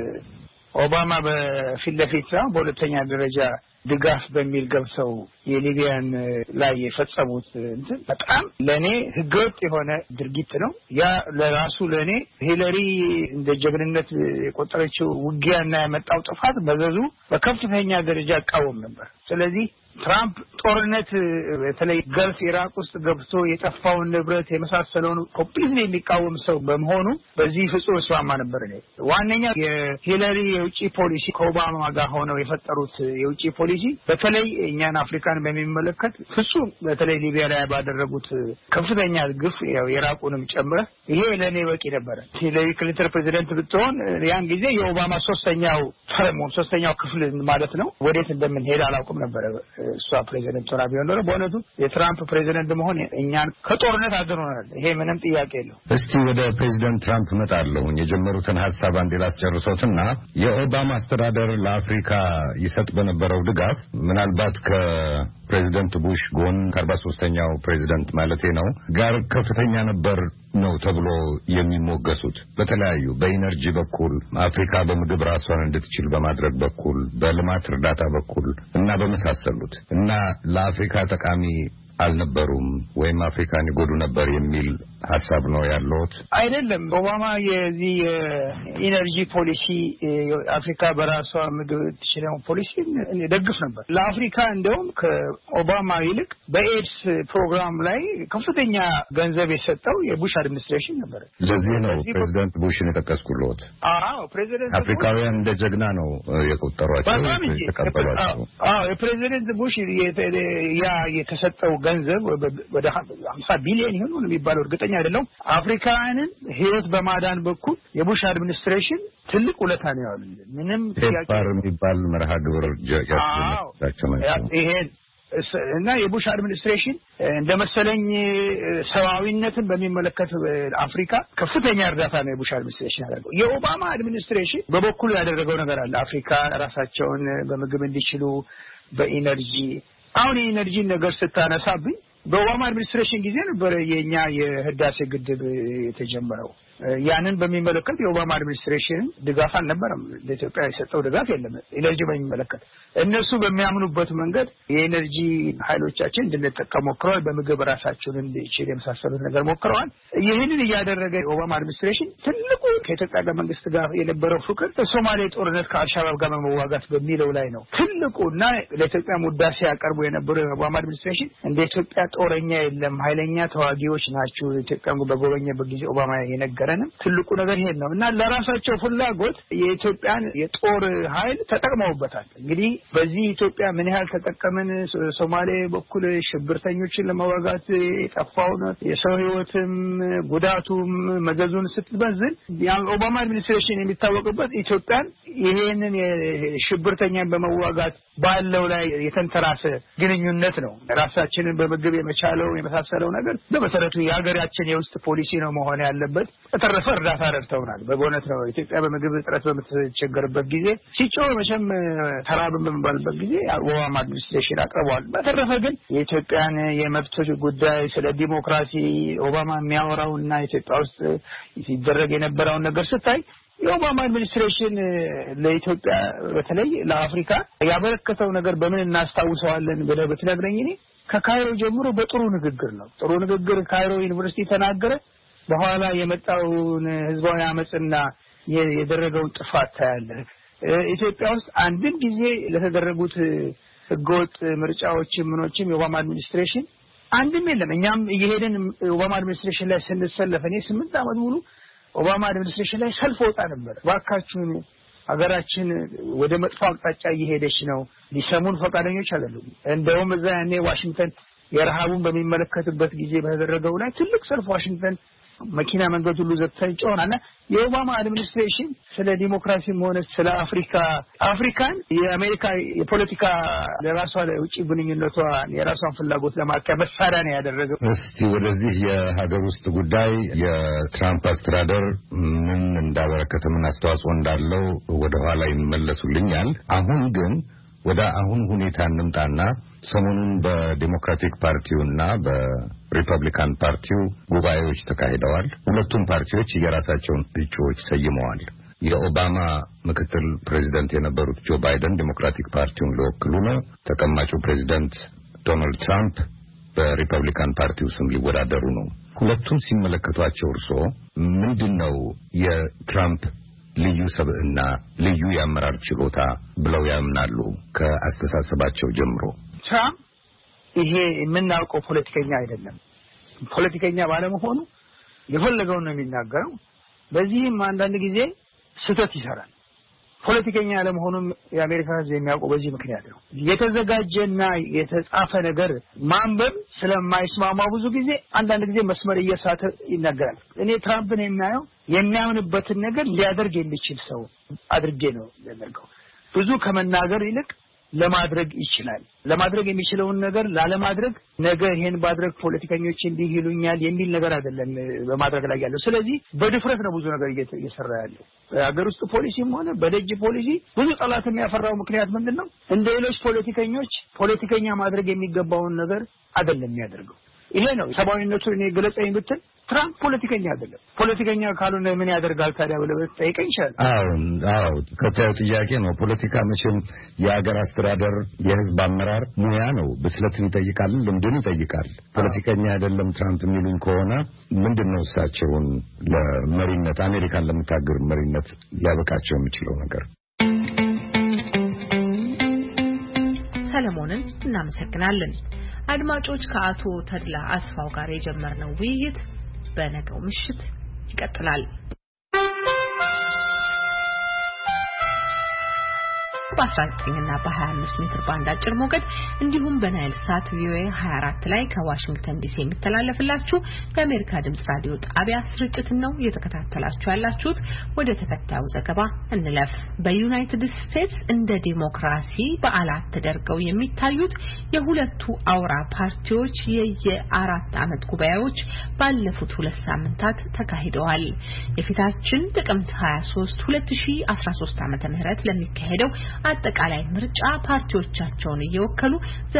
ኦባማ በፊት ለፊት በሁለተኛ ደረጃ ድጋፍ በሚል ገብተው የሊቢያን ላይ የፈጸሙት እንትን በጣም ለኔ ህገወጥ የሆነ ድርጊት ነው። ያ ለራሱ ለኔ ሂለሪ እንደ ጀግንነት የቆጠረችው ውጊያና ያመጣው ጥፋት በዘዙ በከፍተኛ ደረጃ አቃወም ነበር። ስለዚህ ትራምፕ ጦርነት በተለይ ገልፍ ኢራቅ ውስጥ ገብቶ የጠፋውን ንብረት የመሳሰለውን ኮምፕሊትሊ የሚቃወም ሰው በመሆኑ በዚህ ፍጹም እስማማ ነበር። እኔ ዋነኛው የሂለሪ የውጭ ፖሊሲ ከኦባማ ጋር ሆነው የፈጠሩት የውጭ ፖሊሲ በተለይ እኛን አፍሪካን በሚመለከት ፍጹም በተለይ ሊቢያ ላይ ባደረጉት ከፍተኛ ግፍ ያው ኢራቁንም ጨምረ ይሄ ለኔ በቂ ነበር። ሂለሪ ክሊንተን ፕሬዚደንት ብትሆን ያን ጊዜ የኦባማ ሶስተኛው ክፍል ማለት ነው ወዴት እንደምንሄድ አላውቅም ነበር። እሷ ፕሬዚደንት ሆና ቢሆን ኖሮ በእውነቱ የትራምፕ ፕሬዚደንት መሆን እኛን ከጦርነት አድኖናል። ይሄ ምንም ጥያቄ የለው። እስቲ ወደ ፕሬዚደንት ትራምፕ መጣለሁ። የጀመሩትን ሐሳብ አንዴ ላስጨርሶትና የኦባማ አስተዳደር ለአፍሪካ ይሰጥ በነበረው ድጋፍ ምናልባት ከፕሬዚደንት ቡሽ ጎን ከ43ኛው ፕሬዚደንት ማለቴ ነው ጋር ከፍተኛ ነበር ነው ተብሎ የሚሞገሱት በተለያዩ በኢነርጂ በኩል አፍሪካ በምግብ ራሷን እንድትችል በማድረግ በኩል በልማት እርዳታ በኩል እና በመሳሰሉት እና ለአፍሪካ ጠቃሚ አልነበሩም ወይም አፍሪካን ይጎዱ ነበር የሚል ሐሳብ ነው ያለውት? አይደለም። ኦባማ የዚህ ኢነርጂ ፖሊሲ አፍሪካ በራሷ ምግብ ትችለው ፖሊሲ ደግፍ ነበር። ለአፍሪካ እንደውም ከኦባማ ይልቅ በኤድስ ፕሮግራም ላይ ከፍተኛ ገንዘብ የሰጠው የቡሽ አድሚኒስትሬሽን ነበር። ለዚህ ነው ፕሬዚደንት ቡሽን የተጠቀስኩለት። ፕሬዚደንት አፍሪካውያን እንደ ጀግና ነው የቆጠሯቸው የተቀበሏቸው። የፕሬዚደንት ቡሽ ያ የተሰጠው ገንዘብ ወደ 50 ቢሊዮን ይሆን የሚባለው እርግጠኛ አይደለም። አፍሪካውያንን ህይወት በማዳን በኩል የቡሽ አድሚኒስትሬሽን ትልቅ ውለታ ነው ያለው። ምንም ፔፓር የሚባል መርሃ ግብር እና የቡሽ አድሚኒስትሬሽን እንደመሰለኝ ሰዋዊነትን በሚመለከት አፍሪካ ከፍተኛ እርዳታ ነው የቡሽ አድሚኒስትሬሽን ያደረገው። የኦባማ አድሚኒስትሬሽን በበኩሉ ያደረገው ነገር አለ። አፍሪካ ራሳቸውን በምግብ እንዲችሉ በኢነርጂ አሁን የኢነርጂ ነገር ስታነሳብኝ በኦባማ አድሚኒስትሬሽን ጊዜ ነበር የኛ የህዳሴ ግድብ የተጀመረው። ያንን በሚመለከት የኦባማ አድሚኒስትሬሽን ድጋፍ አልነበረም። ለኢትዮጵያ የሰጠው ድጋፍ የለም። ኢነርጂ በሚመለከት እነሱ በሚያምኑበት መንገድ የኢነርጂ ኃይሎቻችን እንድንጠቀም ሞክረዋል። በምግብ ራሳቸውን እንዲችል የመሳሰሉት ነገር ሞክረዋል። ይህንን እያደረገ የኦባማ አድሚኒስትሬሽን ትልቁ ከኢትዮጵያ መንግስት ጋር የነበረው ፍቅር በሶማሌ ጦርነት ከአልሻባብ ጋር መዋጋት በሚለው ላይ ነው። ትልቁና ለኢትዮጵያ ሙዳሴ ያቀርቡ የነበረው የኦባማ አድሚኒስትሬሽን እንደ ኢትዮጵያ ጦረኛ የለም፣ ኃይለኛ ተዋጊዎች ናቸው። ኢትዮጵያ በጎበኘበት ጊዜ ኦባማ የነገረንም ትልቁ ነገር ይሄ ነው እና ለራሳቸው ፍላጎት የኢትዮጵያን የጦር ኃይል ተጠቅመውበታል። እንግዲህ በዚህ ኢትዮጵያ ምን ያህል ተጠቀመን? ሶማሌ በኩል ሽብርተኞችን ለመዋጋት የጠፋውን የሰው ህይወትም ጉዳቱም መዘዙን ስትበዝን የኦባማ አድሚኒስትሬሽን የሚታወቅበት ኢትዮጵያን ይሄንን ሽብርተኛን በመዋጋት ባለው ላይ የተንተራሰ ግንኙነት ነው። ራሳችንን በምግብ የመቻለው የመሳሰለው ነገር በመሰረቱ የሀገራችን የውስጥ ፖሊሲ ነው መሆን ያለበት። በተረፈ እርዳታ ረድተውናል። በእውነት ነው ኢትዮጵያ በምግብ እጥረት በምትቸገርበት ጊዜ ሲጮህ መቼም ተራብን በሚባልበት ጊዜ ኦባማ አድሚኒስትሬሽን አቅርበዋል። በተረፈ ግን የኢትዮጵያን የመብቶች ጉዳይ ስለ ዲሞክራሲ ኦባማ የሚያወራውና ኢትዮጵያ ውስጥ ሲደረግ የነበረውን ነገር ስታይ የኦባማ አድሚኒስትሬሽን ለኢትዮጵያ በተለይ ለአፍሪካ ያበረከተው ነገር በምን እናስታውሰዋለን ብለህ ብትነግረኝ እኔ ከካይሮ ጀምሮ በጥሩ ንግግር ነው። ጥሩ ንግግር ካይሮ ዩኒቨርሲቲ ተናገረ። በኋላ የመጣውን ህዝባዊ አመጽና የደረገውን ጥፋት ታያለህ። ኢትዮጵያ ውስጥ አንድም ጊዜ ለተደረጉት ህገወጥ ምርጫዎችም ምኖችም የኦባማ አድሚኒስትሬሽን አንድም የለም። እኛም እየሄድን ኦባማ አድሚኒስትሬሽን ላይ ስንሰለፍ እኔ 8 ዓመት ሙሉ ኦባማ አድሚኒስትሬሽን ላይ ሰልፍ ወጣ ነበር። ባካችሁን ሀገራችን ወደ መጥፎ አቅጣጫ እየሄደች ነው፣ ሊሰሙን ፈቃደኞች አይደሉም። እንደውም እዛ ያኔ ዋሽንግተን የረሃቡን በሚመለከትበት ጊዜ በተደረገው ላይ ትልቅ ሰልፍ ዋሽንግተን መኪና መንገድ ሁሉ ዘግተን ጮኸናልና የኦባማ አድሚኒስትሬሽን ስለ ዲሞክራሲም ሆነ ስለ አፍሪካን የአሜሪካ የፖለቲካ ለራሷ ለውጭ ግንኙነቷ የራሷን ፍላጎት ለማካሄድ መሳሪያ ነው ያደረገው። እስቲ ወደዚህ የሀገር ውስጥ ጉዳይ የትራምፕ አስተዳደር ምን እንዳበረከተ ምን አስተዋጽኦ እንዳለው ወደ ኋላ ይመለሱልኛል። አሁን ግን ወደ አሁን ሁኔታ እንምጣና ሰሞኑን በዲሞክራቲክ ፓርቲውና በሪፐብሊካን ፓርቲው ጉባኤዎች ተካሂደዋል። ሁለቱም ፓርቲዎች የራሳቸውን እጩዎች ሰይመዋል። የኦባማ ምክትል ፕሬዚደንት የነበሩት ጆ ባይደን ዲሞክራቲክ ፓርቲውን ሊወክሉ ነው። ተቀማጩ ፕሬዚደንት ዶናልድ ትራምፕ በሪፐብሊካን ፓርቲው ስም ሊወዳደሩ ነው። ሁለቱም ሲመለከቷቸው እርስዎ ምንድነው የትራምፕ ልዩ ሰብዕና ልዩ የአመራር ችሎታ ብለው ያምናሉ? ከአስተሳሰባቸው ጀምሮ ትራምፕ ይሄ የምናውቀው ፖለቲከኛ አይደለም። ፖለቲከኛ ባለመሆኑ የፈለገውን ነው የሚናገረው። በዚህም አንዳንድ ጊዜ ስህተት ይሰራል። ፖለቲከኛ ያለመሆኑም የአሜሪካ ሕዝብ የሚያውቀው በዚህ ምክንያት ነው። የተዘጋጀና የተጻፈ ነገር ማንበብ ስለማይስማማው ብዙ ጊዜ አንዳንድ ጊዜ መስመር እየሳተ ይናገራል። እኔ ትራምፕን የሚያየው የሚያምንበትን ነገር ሊያደርግ የሚችል ሰው አድርጌ ነው የሚያደርገው። ብዙ ከመናገር ይልቅ ለማድረግ ይችላል። ለማድረግ የሚችለውን ነገር ላለማድረግ ነገ ይሄን ባድረግ ፖለቲከኞች እንዲህ ይሉኛል የሚል ነገር አይደለም በማድረግ ላይ ያለው። ስለዚህ በድፍረት ነው ብዙ ነገር እየሰራ ያለው። በአገር ውስጥ ፖሊሲም ሆነ በደጅ ፖሊሲ ብዙ ጠላት የሚያፈራው ምክንያት ምንድነው? እንደ ሌሎች ፖለቲከኞች ፖለቲከኛ ማድረግ የሚገባውን ነገር አይደለም የሚያደርገው። ይሄ ነው ሰባዊነቱን እኔ ገለጸኝ ብትል ትራምፕ ፖለቲከኛ አይደለም። ፖለቲከኛ ካልሆነ ምን ያደርጋል ታዲያ ብለህ ጠይቀኝ ይችላል። አዎ ከታዩ ጥያቄ ነው። ፖለቲካ መቼም የሀገር አስተዳደር የህዝብ አመራር ሙያ ነው። ብስለትን ይጠይቃል፣ ልምድን ይጠይቃል። ፖለቲከኛ አይደለም ትራምፕ የሚሉኝ ከሆነ ምንድነው እሳቸውን ለመሪነት አሜሪካን ለምታገር መሪነት ሊያበቃቸው የሚችለው ነገር? ሰለሞንን እናመሰግናለን። አድማጮች ከአቶ ተድላ አስፋው ጋር የጀመርነው ውይይት በነገው ምሽት ይቀጥላል። በ19 እና በ25 ሜትር ባንድ አጭር ሞገድ እንዲሁም በናይል ሳት ቪኦኤ 24 ላይ ከዋሽንግተን ዲሲ የሚተላለፍላችሁ የአሜሪካ ድምጽ ራዲዮ ጣቢያ ስርጭት ነው እየተከታተላችሁ ያላችሁት። ወደ ተከታዩ ዘገባ እንለፍ። በዩናይትድ ስቴትስ እንደ ዲሞክራሲ በዓላት ተደርገው የሚታዩት የሁለቱ አውራ ፓርቲዎች የየአራት ዓመት ጉባኤዎች ባለፉት 2 ሳምንታት ተካሂደዋል። የፊታችን ጥቅምት 23 2013 ዓመተ ምህረት ለሚካሄደው አጠቃላይ ምርጫ ፓርቲዎቻቸውን እየወከሉ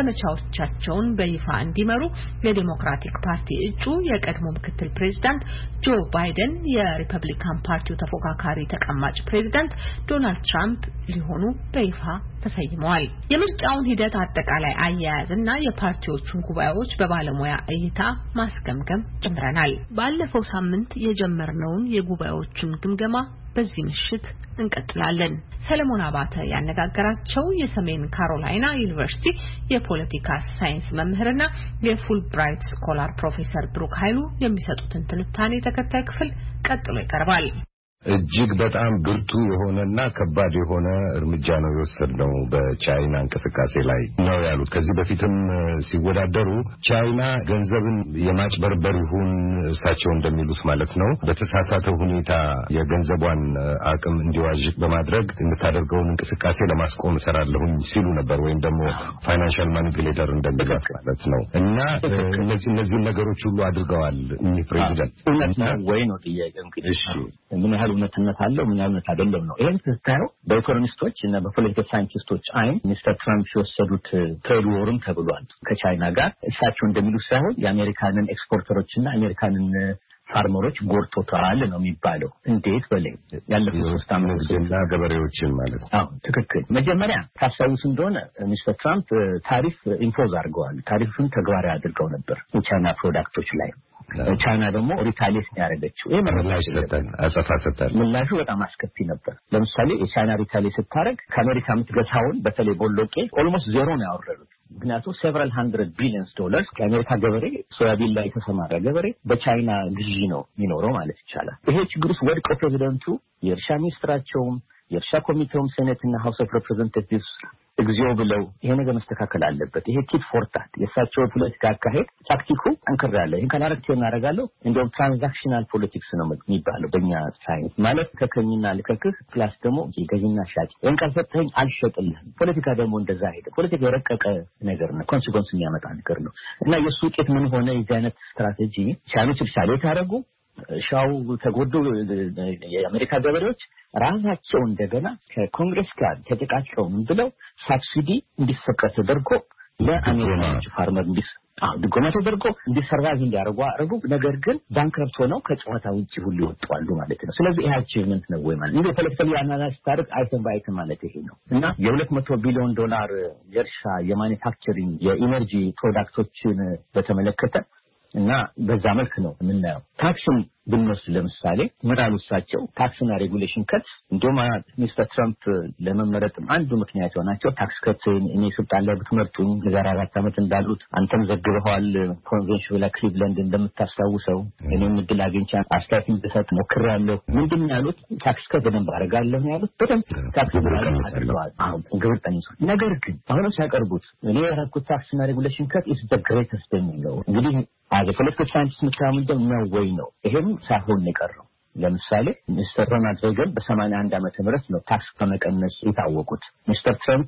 ዘመቻዎቻቸውን በይፋ እንዲመሩ የዲሞክራቲክ ፓርቲ እጩ የቀድሞ ምክትል ፕሬዝዳንት ጆ ባይደን የሪፐብሊካን ፓርቲው ተፎካካሪ ተቀማጭ ፕሬዝዳንት ዶናልድ ትራምፕ ሊሆኑ በይፋ ተሰይመዋል። የምርጫውን ሂደት አጠቃላይ አያያዝና የፓርቲዎቹን ጉባኤዎች በባለሙያ እይታ ማስገምገም ጀምረናል። ባለፈው ሳምንት የጀመርነውን የጉባኤዎቹን ግምገማ በዚህ ምሽት እንቀጥላለን። ሰለሞን አባተ ያነጋገራቸው የሰሜን ካሮላይና ዩኒቨርሲቲ የፖለቲካ ሳይንስ መምህርና የፉል ብራይት ስኮላር ፕሮፌሰር ብሩክ ኃይሉ የሚሰጡትን ትንታኔ ተከታይ ክፍል ቀጥሎ ይቀርባል። እጅግ በጣም ብርቱ የሆነና ከባድ የሆነ እርምጃ ነው የወሰድነው በቻይና እንቅስቃሴ ላይ ነው ያሉት። ከዚህ በፊትም ሲወዳደሩ ቻይና ገንዘብን የማጭበርበር ይሁን እሳቸው እንደሚሉት ማለት ነው በተሳሳተ ሁኔታ የገንዘቧን አቅም እንዲዋዥቅ በማድረግ የምታደርገውን እንቅስቃሴ ለማስቆም እሰራለሁኝ ሲሉ ነበር፣ ወይም ደግሞ ፋይናንሻል ማኒፑሌተር እንደሚሉት ማለት ነው። እና እነዚህ ነገሮች ሁሉ አድርገዋል እኚህ ፕሬዚዳንት። እውነት ነው ወይ ነው ጥያቄው። እሺ ምን ያህል እውነትነት አለው ምን ያህል አይደለም ነው። ይሄን ስታየው በኢኮኖሚስቶች እና በፖለቲካል ሳይንቲስቶች አይን ሚስተር ትራምፕ የወሰዱት ትሬድ ወርም ተብሏል ከቻይና ጋር። እሳቸው እንደሚሉት ሳይሆን የአሜሪካንን ኤክስፖርተሮች እና አሜሪካንን ፋርመሮች ጎርቶታል ነው የሚባለው። እንዴት በለኝ ያለፉት 3 ዓመታት ገበሬዎችን ማለት ነው። ትክክል። መጀመሪያ ታሳውስ እንደሆነ ሚስተር ትራምፕ ታሪፍ ኢምፖዝ አድርገዋል። ታሪፉን ተግባራዊ አድርገው ነበር የቻይና ፕሮዳክቶች ላይ። ቻይና ደግሞ ሪታሊየት ያደረገችው ይሄ ምላሽ ሰጠን። ምላሹ በጣም አስከፊ ነበር። ለምሳሌ የቻይና ሪታሊየት ስታደርግ ከአሜሪካ የምትገዛውን በተለይ ቦሎቄ ኦልሞስት ዜሮ ነው ያወረዱት። ምክንያቱም several hundred billions dollars ከአሜሪካ ገበሬ ሶያቢን ላይ የተሰማራ ገበሬ በቻይና ግዢ ነው የሚኖረው ማለት ይቻላል። ይሄ ችግር ውስጥ ወድቀው ፕሬዚደንቱ የእርሻ ሚኒስትራቸውም የእርሻ ኮሚቴውም ሴኔት እና ሃውስ ኦፍ ሪፕሬዘንታቲቭስ እግዚኦ ብለው ይሄ ነገር መስተካከል አለበት። ይሄ ቲት ፎር ታት የእሳቸው ፖለቲካ አካሄድ ታክቲኩ ጠንከር ያለ ይሄን ካላረክቴ እናደርጋለሁ እንደውም ትራንዛክሽናል ፖለቲክስ ነው የሚባለው በእኛ ሳይንስ ማለት ከከኝና ልከክህ ፕላስ ደግሞ ገዥና ሻጭ ይሄን ካልሰጠኝ አልሸጥልህም። ፖለቲካ ደግሞ እንደዛ ሄደ። ፖለቲካ የረቀቀ ነገር ነው፣ ኮንሲኮንስ የሚያመጣ ነገር ነው እና የሱ ውጤት ምን ሆነ? የዚህ አይነት ስትራቴጂ ቻይኖች ብቻ ታረጉ ሻው ተጎዱ። የአሜሪካ ገበሬዎች ራሳቸው እንደገና ከኮንግሬስ ጋር ተጨቃጭቀው ምን ብለው ሳብሲዲ እንዲፈቀድ ተደርጎ ለአሜሪካኖች ፋርመር ድጎማ ተደርጎ እንዲሰርቫይቭ እንዲያደርጉ አረጉ። ነገር ግን ባንክረፕት ሆነው ከጨዋታ ውጪ ሁሉ ይወጣሉ ማለት ነው። ስለዚህ ይሄ አቺቭመንት ነው ወይ ማለት እንዴ ፖለቲካሊ አናላይዝ ታደርግ አይተም ባይተም ማለት ይሄ ነው እና የ200 ቢሊዮን ዶላር የእርሻ የማኒፋክቸሪንግ የኢነርጂ ፕሮዳክቶችን በተመለከተ እና በዛ መልክ ነው የምናየው። ታክስን ብንወስድ ለምሳሌ ምራሉ እሳቸው ታክስና ሬጉሌሽን ከት እንደውም ሚስተር ትራምፕ ለመመረጥ አንዱ ምክንያት ሆናቸው ታክስ ከት እኔ ስልጣን ላይ ብትመርጡኝ ለዛሬ 4 ዓመት እንዳሉት አንተም ዘግበዋል ኮንቬንሽን ላይ ክሊቭላንድ እንደምታስታውሰው እኔም እድል አግኝቼ አስተያየት እንድሰጥ ሞክሬያለሁ። ምንድን ያሉት ታክስ ከት በደንብ አደርጋለሁ ያሉት በደንብ ታክስ አድርገዋል። ግብር ጠንሶ ነገር ግን አሁን ሲያቀርቡት እኔ ያደረኩት ታክስና ሬጉሌሽን ከት ኢዝ ዘ ግሬተስት ነው እንግዲህ ፖለቲካል ሳይንስ ምታምንደው ነው ወይ ነው ይሄም ሳይሆን የቀረው። ለምሳሌ ሚስተር ሮናልድ ሬገን በ81 ዓመተ ምህረት ነው ታክስ ከመቀነስ የታወቁት። ሚስተር ትራምፕ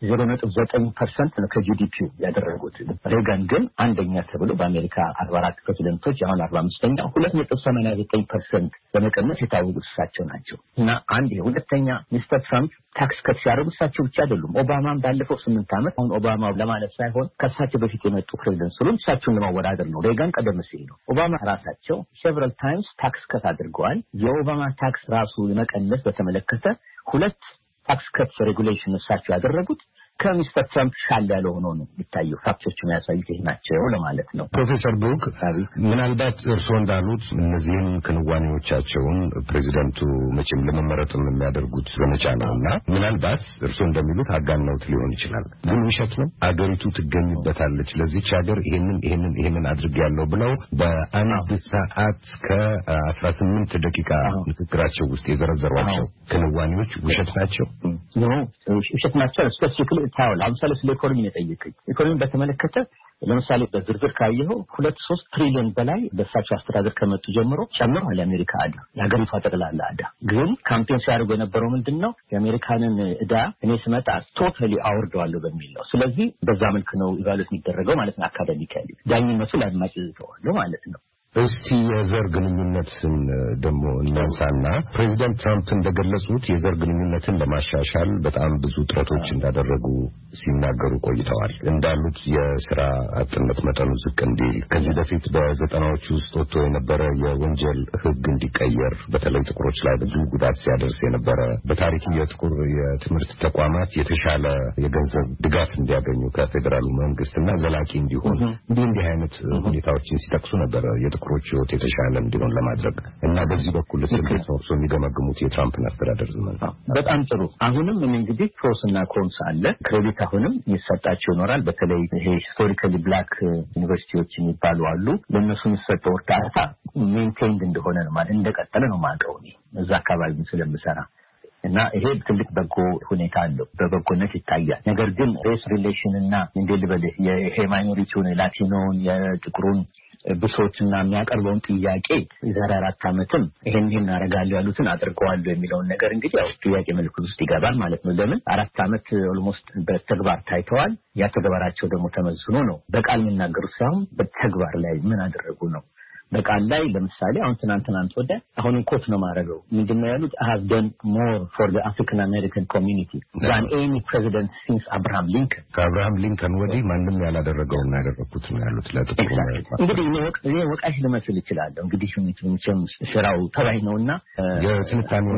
0.9% ነው ከጂዲፒው ያደረጉት። ሬገን ግን አንደኛ ተብሎ በአሜሪካ 44 ፕሬዚደንቶች አሁን 45ኛው 2.89% በመቀነስ የታወቁት እሳቸው ናቸው። እና አንድ ሁለተኛ ሚስተር ትራምፕ ታክስ ከት ሲያደርጉ እሳቸው ብቻ አይደሉም። ኦባማም ባለፈው 8 ዓመት አሁን ኦባማ ለማለት ሳይሆን ከእሳቸው በፊት የመጡ ፕሬዚደንት ስለሆኑ እሳቸውን ለማወዳደር ነው። ሬገን ቀደም ሲል ነው። ኦባማ ራሳቸው several times ታክስ ከት አድርገዋል። የኦባማ ታክስ ራሱ መቀነስ በተመለከተ 2 ታክስ ከት ሬጉሌሽን እሳቸው ያደረጉት ከሚስተር ትራምፕ ሻል ያለ ሆኖ ነው የሚታየው። ፋክቶቹ የሚያሳዩት ይሄ ናቸው ለማለት ነው። ፕሮፌሰር ብሩክ ምናልባት እርስዎ እንዳሉት እነዚህን ክንዋኔዎቻቸውን ፕሬዚደንቱ መቼም ለመመረጥም የሚያደርጉት ዘመቻ ነውና ምናልባት እርስዎ እንደሚሉት አጋነውት ሊሆን ይችላል። ግን ውሸት ነው። አገሪቱ ትገኝበታለች ለዚህች ሀገር ይሄንን አድርጌያለሁ ብለው በአንድ ሰዓት ከ18 ደቂቃ ንግግራቸው ውስጥ የዘረዘሯቸው ክንዋኔዎች ውሸት ናቸው። ውሸት ናቸው። ስፔሲፊካሊ ታውል አምሳሌ ስለ ኢኮኖሚ ነው ጠይቀኝ። ኢኮኖሚ በተመለከተ ለምሳሌ በዝርዝር ካየኸው 2-3 ትሪሊዮን በላይ በሳቸው አስተዳደር ከመጡ ጀምሮ ጨምሯል የአሜሪካ ዕዳ፣ የሀገሪቷ ጠቅላላ ዕዳ። ግን ካምፔን ሲያደርጉ የነበረው ምንድነው የአሜሪካንን ዕዳ እኔ ስመጣ ቶታሊ አወርደዋለሁ በሚል ነው። ስለዚህ በዛ መልክ ነው ኢቫሉዌት የሚደረገው ማለት ነው። አካዳሚካሊ ዳኝነቱ ለአድማጭ ይዘዋል ማለት ነው። እስቲ የዘር ግንኙነትን ደግሞ እናንሳና ፕሬዚደንት ትራምፕ እንደገለጹት የዘር ግንኙነትን ለማሻሻል በጣም ብዙ ጥረቶች እንዳደረጉ ሲናገሩ ቆይተዋል። እንዳሉት የሥራ አጥነት መጠኑ ዝቅ እንዲል ከዚህ በፊት በ90ዎቹ ውስጥ ወጥቶ የነበረ የወንጀል ሕግ እንዲቀየር በተለይ ጥቁሮች ላይ ብዙ ጉዳት ሲያደርስ የነበረ በታሪክ የጥቁር የትምህርት ተቋማት የተሻለ የገንዘብ ድጋፍ እንዲያገኙ ከፌደራሉ መንግስትና ዘላቂ እንዲሆን እንዲህ አይነት ሁኔታዎችን ሲጠቅሱ ነበር። የጥቁሮች ሕይወት የተሻለ እንዲሆን ለማድረግ እና በዚህ በኩል ስለዚህ ነው የሚገመግሙት የትራምፕን አስተዳደር ዘመን። በጣም ጥሩ። አሁንም እንግዲህ ፕሮስና ኮንስ አለ። ክሬዲት አሁንም ይሰጣቸው ይኖራል። በተለይ ይሄ ሂስቶሪካሊ ብላክ ዩኒቨርሲቲዎች የሚባሉ አሉ። ለነሱ የሚሰጠው እርዳታ ሜንቴይንድ እንደሆነ ነው ማለት እንደቀጠለ ነው ማቀው ነው እዛ አካባቢ ስለምሰራ እና ይሄ ትልቅ በጎ ሁኔታ አለው፣ በበጎነት ይታያል። ነገር ግን ሬስ ሪሌሽን እና እንደልበለ የማይኖሪቲውን ላቲኖን የጥቁሩን ብሶትና የሚያቀርበውን ጥያቄ የዛሬ 4 ዓመትም ይሄን አደርጋለሁ ያሉትን አድርገዋለሁ የሚለውን ነገር እንግዲህ ያው ጥያቄ ምልክት ውስጥ ይገባል ማለት ነው። ለምን 4 ዓመት ኦልሞስት በተግባር ታይተዋል። ያ ተግባራቸው ደግሞ ተመዝኖ ነው በቃል የሚናገሩት ሳይሆን በተግባር ላይ ምን አደረጉ ነው። በቃል ላይ ለምሳሌ አሁን ትናንት ወደ አሁን ኮት ነው ማረገው ምንድነው ያሉት I have done more for the African American community than any president since Abraham Lincoln ከአብርሃም ሊንከን ወዲህ ማንም ያላደረገውና ያደረኩት ነው ያሉት ለጥቁር እንግዲህ እኔ ወቃሽ ልመስል ይችላል እንግዲህ ምንም ስራው ተባይ ነውና የትንታኔው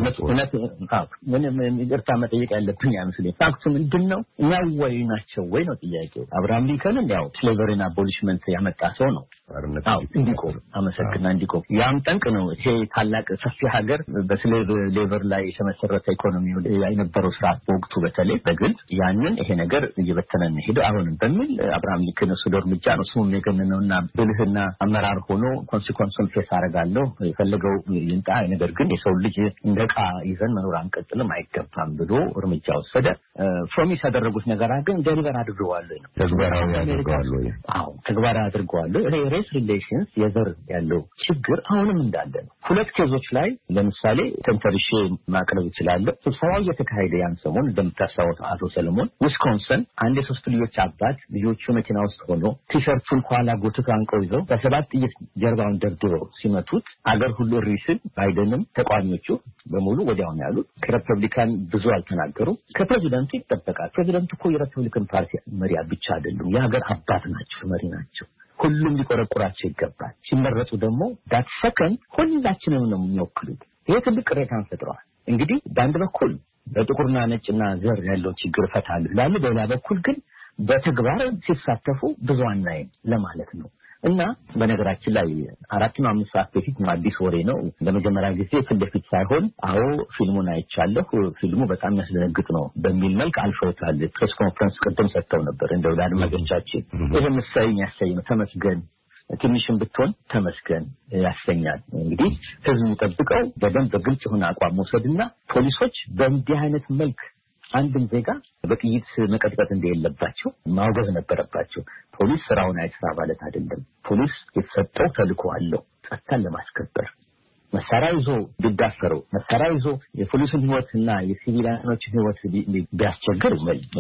ምንም ይቅርታ መጠየቅ ያለብኝ አይመስልኝ። ፋክቱ ምንድነው ያው ናቸው ወይ ነው ጥያቄው። አብርሃም ሊንከን ያው ስሌቨሪን አቦሊሽመንት ያመጣ ሰው ነው እንዲቆም አመሰግና እንዲቆም ያም ጠንቅ ነው። ይሄ ታላቅ ሰፊ ሀገር በስሌቭ ሌቨር ላይ የተመሰረተ ኢኮኖሚ የነበረው ስርዓት በወቅቱ በተለይ በግልጽ ያንን ይሄ ነገር እየበተነን ሄዶ አሁንም በሚል አብርሃም ሊንከን ወሰደ እርምጃ ነው። እሱም የገነነውና ብልህና አመራር ሆኖ ኮንሲኮንሱን ፌስ አደርጋለሁ የፈለገው ይንጣ፣ ነገር ግን የሰው ልጅ እንደቃ ይዘን መኖር አንቀጥልም አይገባም ብሎ እርምጃ ወሰደ። ፕሮሚስ ያደረጉት ነገር ግን ዴሊቨር አድርገዋል ነው ተግባራዊ አድርገዋል። አዎ ተግባራዊ አድርገዋል። ሬስ ሪሌሽንስ የዘር ያለው ችግር አሁንም እንዳለ ነው። 2 ኬዞች ላይ ለምሳሌ ተንተርሼ ማቅረብ ይችላል። ስብሰባው እየተካሄደ ያን ሰሞን እንደምታስታውሱት አቶ ሰለሞን ዊስኮንሰን አንድ የ3 ልጆች አባት ልጆቹ መኪና ውስጥ ሆኖ ቲሸርቱን ኋላ ጎትተው አንቀው ይዘው በ7 ጥይት ጀርባውን ደብድበው ሲመቱት አገር ሁሉ ሪስን ባይደንም ተቃዋሚዎቹ በሙሉ ወዲያው ነው ያሉት። ከሪፐብሊካን ብዙ አልተናገሩ። ከፕሬዚደንቱ ይጠበቃል። ፕሬዚደንቱ እኮ የሪፐብሊካን ፓርቲ መሪ ብቻ አይደሉም፣ የሀገር አባት ናቸው፣ መሪ ናቸው። ሁሉም ሊቆረቆራቸው ይገባል። ሲመረጡ ደግሞ ዳት ሰከንድ ሁላችንም ነው የሚወክሉት። ይሄ ትልቅ ቅሬታን ፈጥሯል። እንግዲህ በአንድ በኩል በጥቁርና ነጭና ዘር ያለው ችግር ፈታለሁ ይላሉ፣ በሌላ በኩል ግን በተግባር ሲሳተፉ ብዙ አናይም ለማለት ነው። እና በነገራችን ላይ 4-5 ሰዓት በፊት አዲስ ወሬ ነው። ለመጀመሪያ ጊዜ ፊት ለፊት ሳይሆን አዎ ፊልሙን አይቻለሁ፣ ፊልሙ በጣም ያስደነግጥ ነው በሚል መልክ አልፈውታል። ፕሬስ ኮንፈረንስ ቅድም ሰጥተው ነበር። እንደው ለአድማጮቻችን ይሄ ምሳሌ ያሳይ ነው። ተመስገን ትንሽም ብትሆን ተመስገን ያሰኛል። እንግዲህ ህዝቡ የሚጠብቀው በደንብ በግልጽ የሆነ አቋም መውሰድና ፖሊሶች በእንዲህ አይነት መልክ አንድም ዜጋ በጥይት መቀጥቀጥ እንደሌለባቸው ማውገዝ ነበረባቸው። ፖሊስ ስራውን አይሰራ ማለት አይደለም። ፖሊስ የተሰጠው ተልዕኮ አለው፣ ጸጥታን ለማስከበር መሳሪያ ይዞ ቢዳፈረው መሳሪያ ይዞ የፖሊስን ህይወትና የሲቪላኖችን ህይወት ቢያስቸግር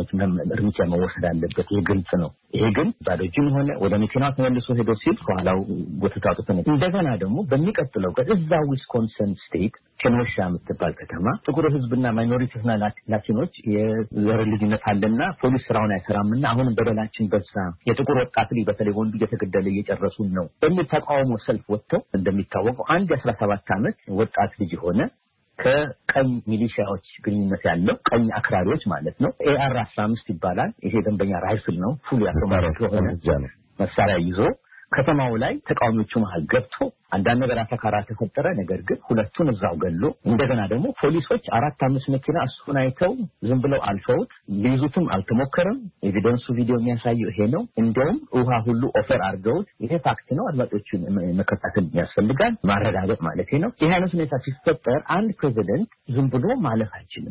እርምጃ መወሰድ አለበት። ይሄ ግልጽ ነው። ይሄ ግን ባዶ እጁን ሆነ ወደ መኪናው ተመልሶ ሄዶ ሲል ከኋላው ጎትታው እንደገና ደግሞ በሚቀጥለው ቀን እዛ ዊስኮንሰን ስቴት ኬኖሻ የምትባል ከተማ ጥቁር ህዝብና ማይኖሪቲስና ላቲኖች የዘር ልዩነት አለና ፖሊስ ስራውን አይሰራምና አሁንም በደላችን በዛ የጥቁር ወጣት ልጅ በተለይ ወንዱ እየተገደለ እየጨረሱን ነው በሚል ተቃውሞ ሰልፍ ወጥተው እንደሚታወቀው አንድ 17 ዓመት ወጣት ልጅ ሆነ ከቀኝ ሚሊሻዎች ግንኙነት ያለው ቀኝ አክራሪዎች ማለት ነው AR 15 ይባላል ይሄ ደንበኛ ራይፍል ነው ፉል አውቶማቲክ ሆነ መሳሪያ ይዞ ከተማው ላይ ተቃዋሚዎቹ መሃል ገብቶ አንዳንድ ነገር አተካራ ተፈጠረ ነገር ግን ሁለቱን እዛው ገሎ እንደገና ደግሞ ፖሊሶች 4-5 መኪና እሱን አይተው ዝም ብለው አልፈውት ሊይዙትም አልተሞከረም ኤቪደንሱ ቪዲዮ የሚያሳየው ይሄ ነው እንደውም ውሃ ሁሉ ኦፈር አድርገውት ይሄ ፋክት ነው አድማጮችን መከታተል ያስፈልጋል ማረጋገጥ ማለት ነው ይሄ አይነት ሁኔታ ሲፈጠር አንድ ፕሬዚደንት ዝም ብሎ ማለፍ አይችልም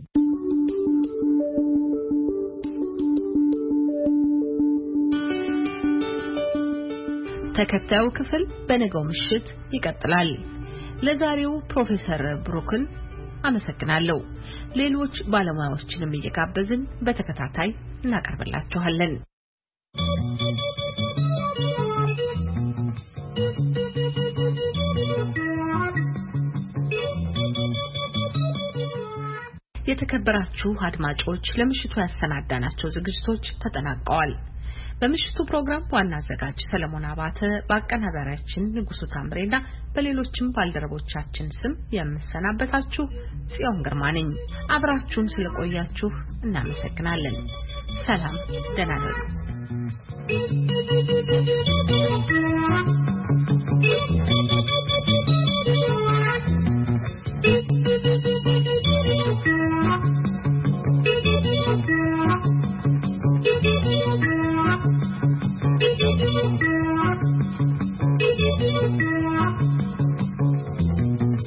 ተከታዩ ክፍል በነገው ምሽት ይቀጥላል። ለዛሬው ፕሮፌሰር ብሩክን አመሰግናለሁ። ሌሎች ባለሙያዎችንም እየጋበዝን በተከታታይ እናቀርብላችኋለን። የተከበራችሁ አድማጮች ለምሽቱ ያሰናዳናቸው ዝግጅቶች ተጠናቀዋል። በምሽቱ ፕሮግራም ዋና አዘጋጅ ሰለሞን አባተ በአቀናባሪያችን ንጉሱ ታምሬና በሌሎችም ባልደረቦቻችን ስም የምሰናበታችሁ ጽዮን ግርማ ነኝ። አብራችሁን ስለቆያችሁ እናመሰግናለን። ሰላም፣ ደህና ሁኑ።